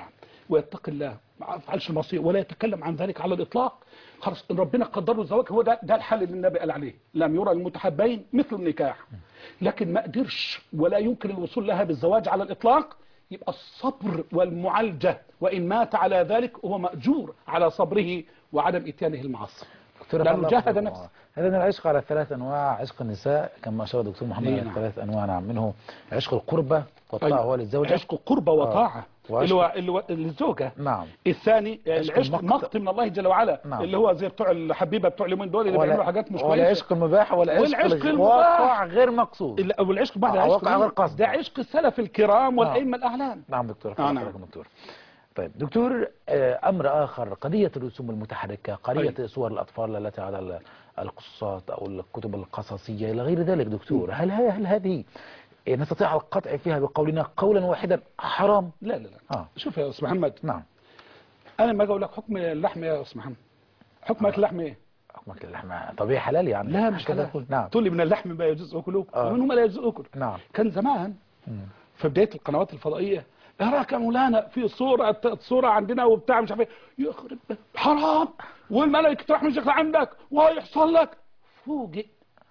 ويتقي الله ما يفعلش المعصيه ولا يتكلم عن ذلك على الاطلاق، خلاص ان ربنا قدر له الزواج هو ده ده الحل اللي النبي قال عليه، لم يرى المتحابين مثل النكاح. لكن ما قدرش ولا يمكن الوصول لها بالزواج على الاطلاق، يبقى الصبر والمعالجه، وان مات على ذلك هو ماجور على صبره وعدم اتيانه المعاصي. لانه جاهد نفسه. هذا من العشق على ثلاث انواع، عشق النساء كما اشار الدكتور محمد على نعم. ثلاث انواع، نعم، منه عشق القربة والطاعة أيوة. هو للزوجة، عشق قربة وطاعة آه. اللي هو اللي هو للزوجة. نعم. الثاني عشق العشق المقت. المقت من الله جل وعلا، نعم. اللي هو زي بتوع الحبيبة بتوع اليومين دول اللي بيعملوا حاجات مش ولا كويسة. عشق المباح ولا عشق والعشق الواقع غير مقصود. لا، والعشق بعد آه، عشق واقع غير قصد. ده عشق السلف الكرام والأئمة الأعلام. نعم دكتور. آه نعم. دكتور. طيب دكتور، آه، أمر آخر، قضية الرسوم المتحركة، قضية أي. صور الأطفال التي على القصات أو الكتب القصصية إلى غير ذلك دكتور، هل هل, هل هذه نستطيع القطع فيها بقولنا قولا واحدا حرام؟ لا لا لا آه. شوف يا أستاذ محمد، نعم. أنا لما أجي أقول لك حكم اللحم يا أستاذ محمد، حكمك اللحم إيه؟ حكمك اللحم طبيعي حلال يعني؟ لا مش كذا حلال. أقول. نعم. تقول لي من اللحم ما يجوز أكله آه. ومنه ما لا يجوز أكله. نعم. كان زمان مم. في بداية القنوات الفضائية، اراك يا مولانا في صورة صورة عندنا وبتاع مش عارف ايه، يخرب حرام والملائكة تروح من شكل عندك وهيحصل لك. فوجئ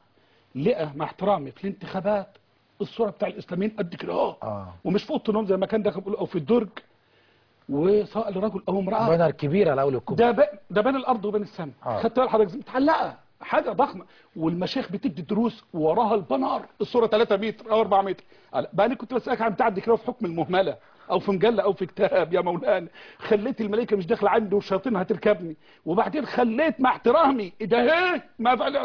لقى مع احترامي في الانتخابات الصورة بتاع الاسلاميين قد كده اهو، آه. ومش في اوضه النوم زي ما كان داخل بيقول او في الدرج، وسواء لرجل او امرأة. بنر كبير على أول الكوب. ده ب... ده بين الارض وبين السماء. آه. خدت بالك حضرتك متعلقة حاجة ضخمة، والمشايخ بتدي دروس وراها البنر الصورة ثلاثة متر او أربعة متر. بقى انا كنت بسألك عن تعدي كده في حكم المهملة او في مجلة او في كتاب يا مولانا، خليت الملائكة مش داخله عندي والشياطين هتركبني، وبعدين خليت مع احترامي ده ايه ما فعل.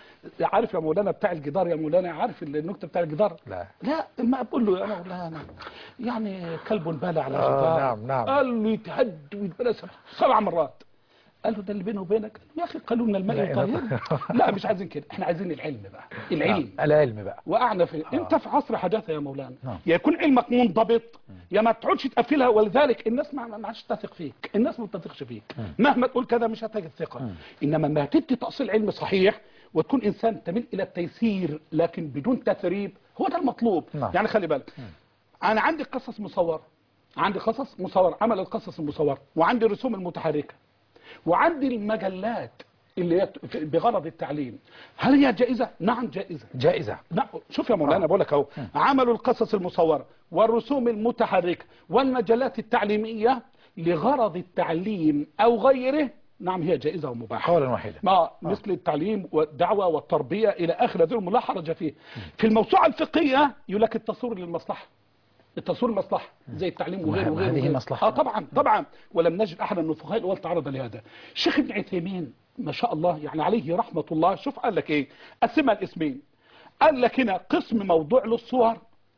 عارف يا مولانا بتاع الجدار يا مولانا، عارف النكته بتاع الجدار؟ لا لا ما بقول له يا مولانا يعني كلب بالع على آه الجدار. نعم نعم. قال له يتهد ويتبلى سبع, سبع مرات. قال له ده اللي بينه وبينك. قال له يا اخي قالوا لنا الماء طاهر. لا مش عايزين كده، احنا عايزين العلم بقى، العلم. نعم. العلم بقى وقعنا في آه. انت في عصر حداثه يا مولانا، نعم. يا يكون علمك منضبط يا ما تقعدش تقفلها، ولذلك الناس ما ما عادش تثق فيك، الناس ما بتثقش فيك مهما تقول كذا مش هتجد ثقه. انما ما تدي تاصيل علم صحيح وتكون انسان تميل الى التيسير لكن بدون تثريب، هو ده المطلوب. نعم. يعني خلي بالك، انا عندي قصص مصوره، عندي قصص مصور، عمل القصص المصوره، وعندي الرسوم المتحركه، وعندي المجلات اللي هي بغرض التعليم. هل هي جائزه؟ نعم جائزه. جائزة. نعم. شوف يا مولانا بقول لك اهو، عملوا القصص المصوره والرسوم المتحركه والمجلات التعليميه لغرض التعليم او غيره، نعم هي جائزه ومباحه قولا واحدا. ما مثل التعليم والدعوه والتربيه الى اخر ذلك لا حرج فيه. في الموسوعه الفقهيه يقول لك التصوير للمصلحه، التصوير مصلحة زي التعليم وغيره وغيره. هذه مصلحة. اه طبعا طبعا، ولم نجد احد من الفقهاء الاول تعرض لهذا. الشيخ ابن عثيمين ما شاء الله يعني عليه رحمة الله، شوف قال لك ايه، قسمها الاسمين. قال لك هنا قسم موضوع للصور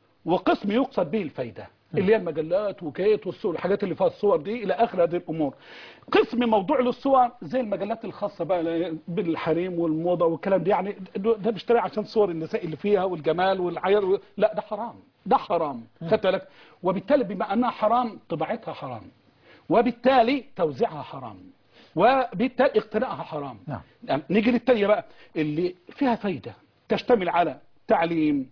وقسم يقصد به الفايدة اللي هي المجلات وكيت والصور، الحاجات اللي فيها الصور دي الى اخر هذه الامور. قسم موضوع للصور زي المجلات الخاصه بقى بالحريم والموضه والكلام ده، يعني ده بيشتري عشان صور النساء اللي فيها والجمال والعيال، لا ده حرام، ده حرام. خدت بالك؟ وبالتالي بما انها حرام طباعتها حرام، وبالتالي توزيعها حرام، وبالتالي اقتنائها حرام. نعم. يعني نيجي للتانية بقى اللي فيها فايده، تشتمل على تعليم،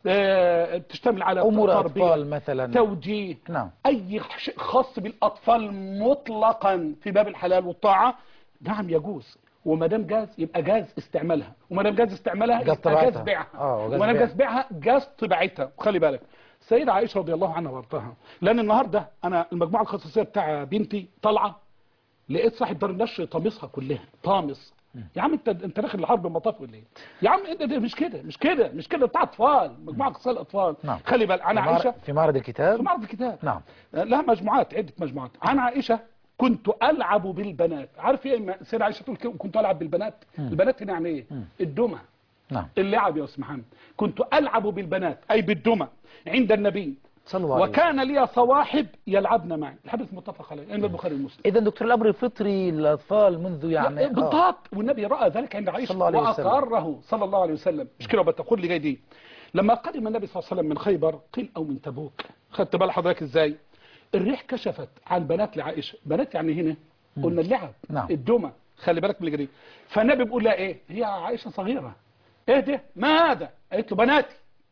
آه، تشتمل على أمور تربية، أطفال مثلا، توجيه، نعم. أي شيء خاص بالأطفال مطلقا في باب الحلال والطاعة، نعم يجوز. وما دام جاز يبقى جاز استعمالها، وما دام جاز استعمالها جاز يبقى جاز طباعتها. بيعها، آه، وجاز وما دام بيعها. جاز بيعها جاز طباعتها. وخلي بالك السيدة عائشة رضي الله عنها وارضاها، لأن النهارده أنا المجموعة الخصوصية بتاع بنتي طالعة، لقيت صاحب دار النشر طامسها كلها طامس. يا عم انت انت داخل الحرب المطاف ولا ايه؟ يا عم انت مش كده مش كده مش كده، بتاع اطفال، مجموعه قصال اطفال. نعم. خلي بالك انا في معرض- عائشه في معرض الكتاب. في معرض الكتاب. نعم. لها مجموعات، عده مجموعات. انا عائشه كنت العب بالبنات، عارف ايه سيدة عائشه تقول كده، كنت العب بالبنات. البنات هنا يعني ايه؟ الدمى. نعم. اللعب يا استاذ محمد، كنت العب بالبنات اي بالدمى عند النبي صلى الله عليه وسلم. وكان لي صواحب يلعبن معي. الحديث متفق عليه عند البخاري ومسلم. إذا دكتور الأمر الفطري للأطفال منذ يعني آه. بالضبط. والنبي رأى ذلك عند عائشة صلى الله عليه وسلم. وأقره صلى الله عليه وسلم. مش كده بتقول لي جاي دي، لما قدم النبي صلى الله عليه وسلم من خيبر قيل أو من تبوك، خدت بال حضرتك ازاي؟ الريح كشفت عن بنات لعائشة، بنات يعني هنا قلنا اللعب، نعم. الدمى، خلي بالك من اللي جاي. فالنبي بيقول لها ايه؟ هي عائشة صغيرة، ايه ده؟ ما هذا؟ قالت له بناتي.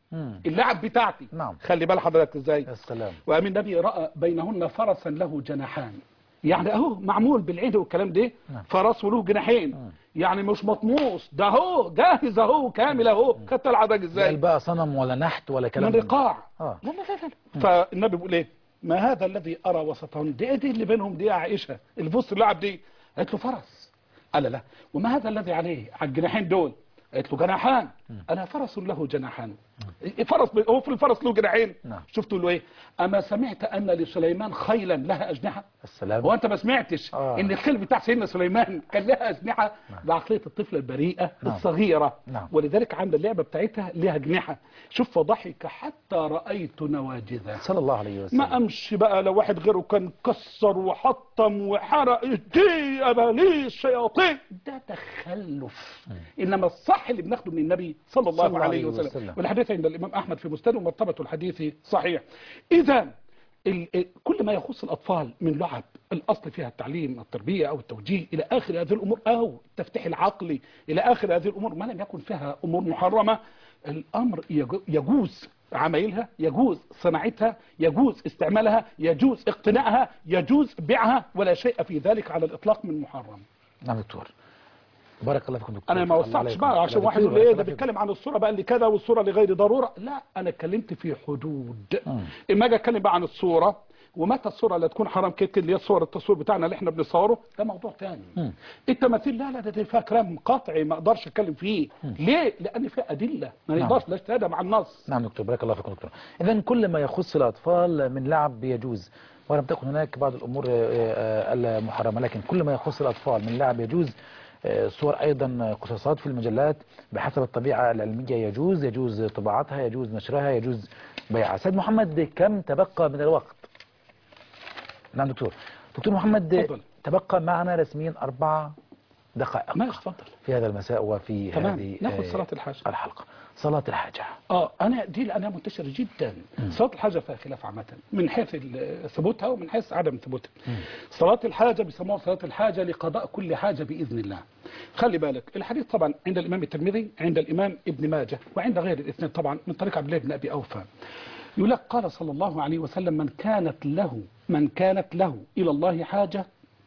مم. اللعب بتاعتي. نعم. خلي بال حضرتك ازاي. السلام. ومن النبي راى بينهن فرسا له جناحان، يعني اهو معمول بالعين والكلام ده. نعم. فرس وله جناحين. مم. يعني مش مطموس، ده اهو جاهز اهو كامل اهو. كانت تلعب لا ازاي بقى صنم ولا نحت ولا كلام من رقاع. اه لا لا لا لا. فالنبي بيقول ايه؟ ما هذا الذي ارى وسطهم، دي دي اللي بينهم دي يا عائشه الفوس اللعب دي. قالت له فرس. قال لا. وما هذا الذي عليه على الجناحين دول؟ قالت له جناحان. انا فرس له جناحان. فرس هو في الفرس له جناحين. نعم. شفتوا له ايه؟ اما سمعت ان لسليمان خيلا لها اجنحه؟ السلام. هو انت ما سمعتش آه. ان الخيل بتاع سيدنا سليمان كان لها اجنحه؟ نعم. بعقليه الطفل البريئه نعم. الصغيره. نعم. ولذلك عند اللعبه بتاعتها لها اجنحه. شوف فضحك حتى رايت نواجذه. صلى الله عليه وسلم. ما امشي بقى لو واحد غيره كان كسر وحطم وحرق دي اباليس الشياطين، ده تخلف. انما الصح اللي بناخده من النبي صلى الله, صلى الله عليه عليه وسلم, وسلم. والحديث عند الامام احمد في مسنده ومرتبه الحديث صحيح. اذا ال- كل ما يخص الاطفال من لعب، الاصل فيها التعليم التربيه او التوجيه الى اخر هذه الامور، او التفتيح العقلي الى اخر هذه الامور، ما لم يكن فيها امور محرمه الامر يجو- يجوز عمايلها، يجوز صناعتها، يجوز استعمالها، يجوز اقتنائها، يجوز بيعها، ولا شيء في ذلك على الاطلاق من محرم. نعم دكتور، بارك الله فيكم دكتور. انا ما الله وسعتش عليكم. بقى عشان لا واحد دكتور، يقول ايه بارك ده الله بيتكلم عن الصوره بقى اللي كذا والصوره لغير ضروره. لا، انا اتكلمت في حدود. مم. اما اجي اتكلم بقى عن الصوره ومتى الصوره اللي تكون حرام كده اللي هي صور التصوير بتاعنا اللي احنا بنصوره، ده موضوع ثاني. مم. التماثيل لا لا ده فيها كلام قطعي ما اقدرش اتكلم فيه. ليه؟ لان فيها ادله ما نعم. نقدرش نجتهدها مع النص. نعم دكتور، بارك الله فيكم دكتور. إذا كل ما يخص الأطفال من لعب يجوز، ولم تكن هناك بعض الأمور آه، آه، المحرمة، لكن كل ما يخص الأطفال من لعب يجوز. آه، صور أيضا قصصات في المجلات بحسب الطبيعة العلمية يجوز، يجوز طباعتها، يجوز نشرها، يجوز بيعها. سيد محمد، كم تبقى من الوقت؟ نعم دكتور. دكتور محمد، اتفضل. تبقى معنا رسميا أربع دقائق ماشي اتفضل. في هذا المساء وفي تمام. هذه ناخد آه، صلاة الحاجة. الحلقة. صلاة الحاجة. اه انا دي لانها منتشره جدا. صلاه الحاجه فيها خلاف عامه من حيث ال- ثبوتها ومن حيث عدم ثبوتها. صلاه الحاجه بيسموها صلاه الحاجه لقضاء كل حاجه باذن الله. خلي بالك الحديث طبعا عند الامام الترمذي، عند الامام ابن ماجه، وعند غير الاثنين طبعا من طريق عبد الله بن ابي اوفى. يقول لك قال صلى الله عليه وسلم: من كانت له من كانت له الى الله حاجه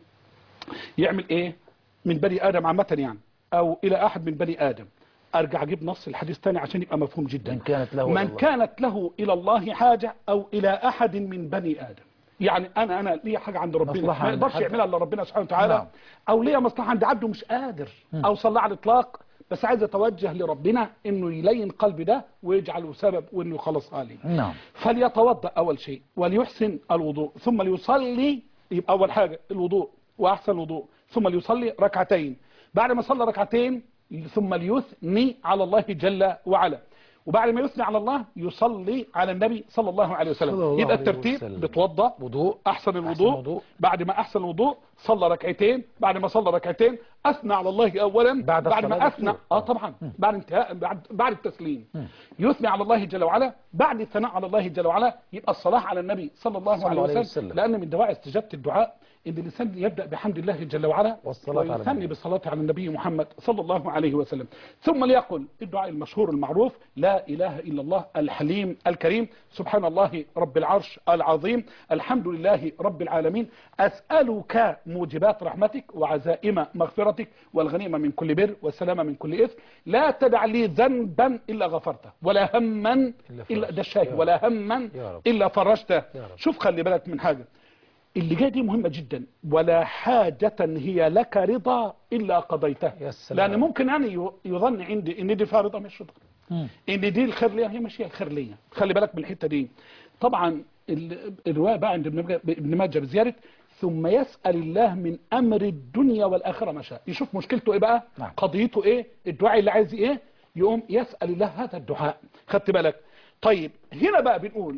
يعمل ايه؟ من بني ادم عامه يعني، او الى احد من بني ادم. ارجع اجيب نص الحديث تاني عشان يبقى مفهوم جدا. من كانت له من إلى الله. كانت له الى الله حاجه او الى احد من بني ادم. يعني انا انا ليا حاجه عند ربنا مصلحة ما عند يقدرش حد. يعملها الا ربنا سبحانه وتعالى. نعم. او ليا مصلحه عند عبده مش قادر اوصل لها على الاطلاق، بس عايز اتوجه لربنا انه يلين قلبي ده ويجعله سبب وانه يخلصها لي. نعم. فليتوضا اول شيء وليحسن الوضوء، ثم ليصلي. يبقى اول حاجه الوضوء واحسن الوضوء، ثم ليصلي ركعتين. بعد ما صلى ركعتين ثم ليثني على الله جل وعلا. وبعد ما يثني على الله يصلي على النبي صلى الله عليه وسلم. صلى الله يبقى عليه الترتيب وسلم. بتوضا، وضوء، احسن الوضوء. أحسن الوضوء. بعد ما احسن الوضوء صلى ركعتين. بعد ما صلى ركعتين اثنى على الله اولا. بعد بعد الصلاة ما اثنى دكتور. اه طبعا بعد انتهاء بعد بعد التسليم يثني على الله جل وعلا. بعد الثناء على الله جل وعلا يبقى الصلاه على النبي صلى الله صلى عليه الله عليه وسلم. وسلم. لان من دواعي استجابه الدعاء ان الانسان يبدا بحمد الله جل وعلا والصلاة على ويثني النبي. بالصلاه على النبي محمد صلى الله عليه وسلم. ثم ليقل الدعاء المشهور المعروف: لا اله الا الله الحليم الكريم، سبحان الله رب العرش العظيم، الحمد لله رب العالمين، اسالك موجبات رحمتك وعزائم مغفرتك والغنيمه من كل بر والسلامه من كل اثم، لا تدع لي ذنبا الا غفرته ولا هما إلا الا فرجته. ده الشاهد ولا هما يا رب. الا فرجته. يا رب. شوف خلي بالك من حاجه اللي جاي دي مهمة جدا: ولا حاجة هي لك رضا إلا قضيتها. يا سلام. لأن ممكن أنا ي- يظن عندي إن دي فيها رضا مش رضا، مم. إن دي الخير ليها هي مش هي الخير ليا. خلي بالك من الحتة دي. طبعا ال- الرواية بقى عند ابن ماجه- ابن ماجه بزيادة: ثم يسأل الله من أمر الدنيا والآخرة ما شاء. يشوف مشكلته إيه بقى، نعم. قضيته إيه، الدعاء اللي عايز إيه، يقوم يسأل الله هذا الدعاء. خدت بالك؟ طيب هنا بقى بنقول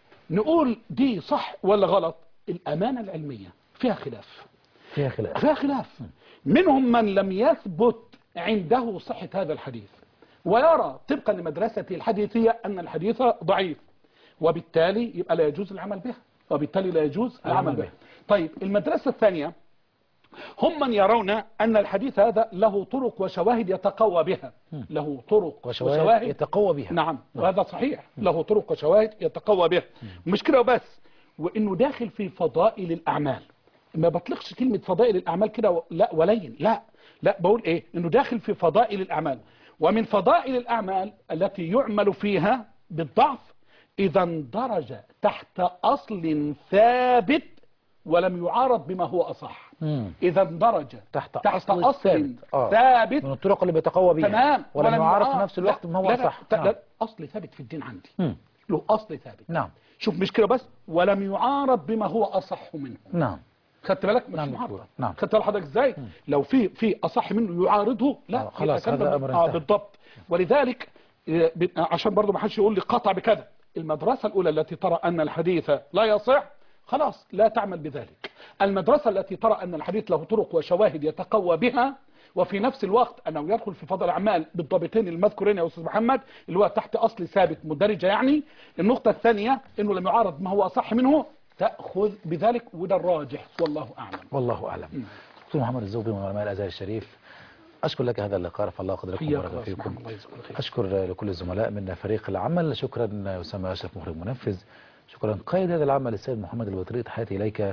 نقول دي صح ولا غلط؟ الأمانة العلمية فيها خلاف. فيها خلاف. فيها خلاف. منهم من لم يثبت عنده صحة هذا الحديث ويرى طبقا لمدرسة الحديثية أن الحديث ضعيف، وبالتالي يبقى لا يجوز العمل بها، وبالتالي لا يجوز العمل العمل بها. طيب المدرسة الثانية هم من يرون أن الحديث هذا له طرق وشواهد يتقوى بها، له طرق وشواهد, وشواهد يتقوى بها. نعم، وهذا صحيح، له طرق وشواهد يتقوى بها. مش كده وبس، وإنه داخل في فضائل الأعمال. ما بطلقش كلمة فضائل الأعمال كده لا ولين، لا لا، بقول إيه؟ إنه داخل في فضائل الأعمال. ومن فضائل الأعمال التي يعمل فيها بالضعف إذا اندرج تحت أصل ثابت ولم يعارض بما هو أصح. مم. إذا اندرج تحت, تحت أصل, أصل ثابت, آه. ثابت من الطرق اللي بيتقوى بها، تمام، ولم يعارض في يعارض نفس الوقت بما هو لا لا صح. لا نعم. لا، أصل ثابت في الدين عندي، مم. له أصل ثابت. نعم. شوف مش كده بس، ولم يعارض بما هو أصح منه. نعم. خدت بالك؟ مش نعم. معارضة. نعم. خدت بالك حضرتك ازاي؟ مم. لو في في أصح منه يعارضه لا، آه خلاص، يبقى كده هذا أمر اه انتهى. بالضبط. ولذلك آه، ب- عشان برضو ما حدش يقول لي قطع بكذا، المدرسة الأولى التي ترى أن الحديث لا يصح خلاص لا تعمل بذلك. المدرسة التي ترى أن الحديث له طرق وشواهد يتقوى بها وفي نفس الوقت أنه يدخل في فضل الأعمال بالضابطين المذكورين يا أستاذ محمد، اللي هو تحت أصل ثابت مندرجة. يعني النقطة الثانية أنه لم يعارض ما هو أصح منه، تأخذ بذلك، وده الراجح والله أعلم. والله أعلم. دكتور محمد الزغبي من علماء الأزهر الشريف، أشكر لك هذا اللقاء، رفع الله قدركم حياك وبارك الله فيكم. سبحانه الله يجزاك خير. أشكر لكل الزملاء من فريق العمل، شكرا أسامة أشرف مخرج منفذ، شكرا قائد هذا العمل السيد محمد البطريق، تحياتي إليك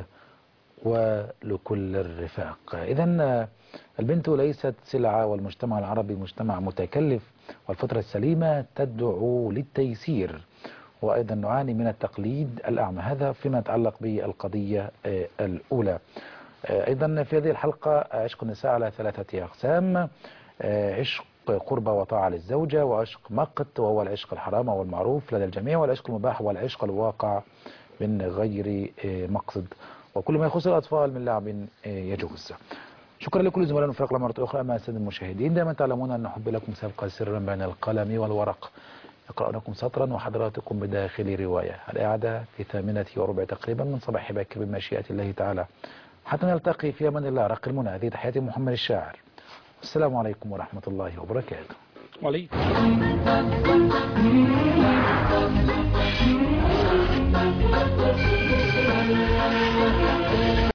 ولكل الرفاق. إذا البنت ليست سلعة، والمجتمع العربي مجتمع متكلف، والفترة السليمة تدعو للتيسير، وأيضا نعاني من التقليد الأعمى. هذا فيما يتعلق بالقضية آه، الأولى. آه، أيضا في هذه الحلقة عشق النساء على ثلاثة أقسام: آه، عشق قربة وطاعة للزوجة، وعشق مقت وهو العشق الحرام والمعروف لدى الجميع، والعشق المباح والعشق الواقع من غير آه، مقصد، وكل ما يخص الأطفال من لعب آه، يجوز. شكرا لكل زملائنا في فريق مرة أخرى. أما السادة المشاهدين، دائما تعلمون أن حب لكم سابقا سرا بين القلم والورق، يقرأونكم سطرا وحضراتكم بداخل رواية. الإعادة في ثامنة وربع تقريبا من صباح باكر بمشيئة الله تعالى، حتى نلتقي في أمان الله. رق المنى. هذه تحياتي محمد الشاعر، السلام عليكم ورحمة الله وبركاته. وعليكم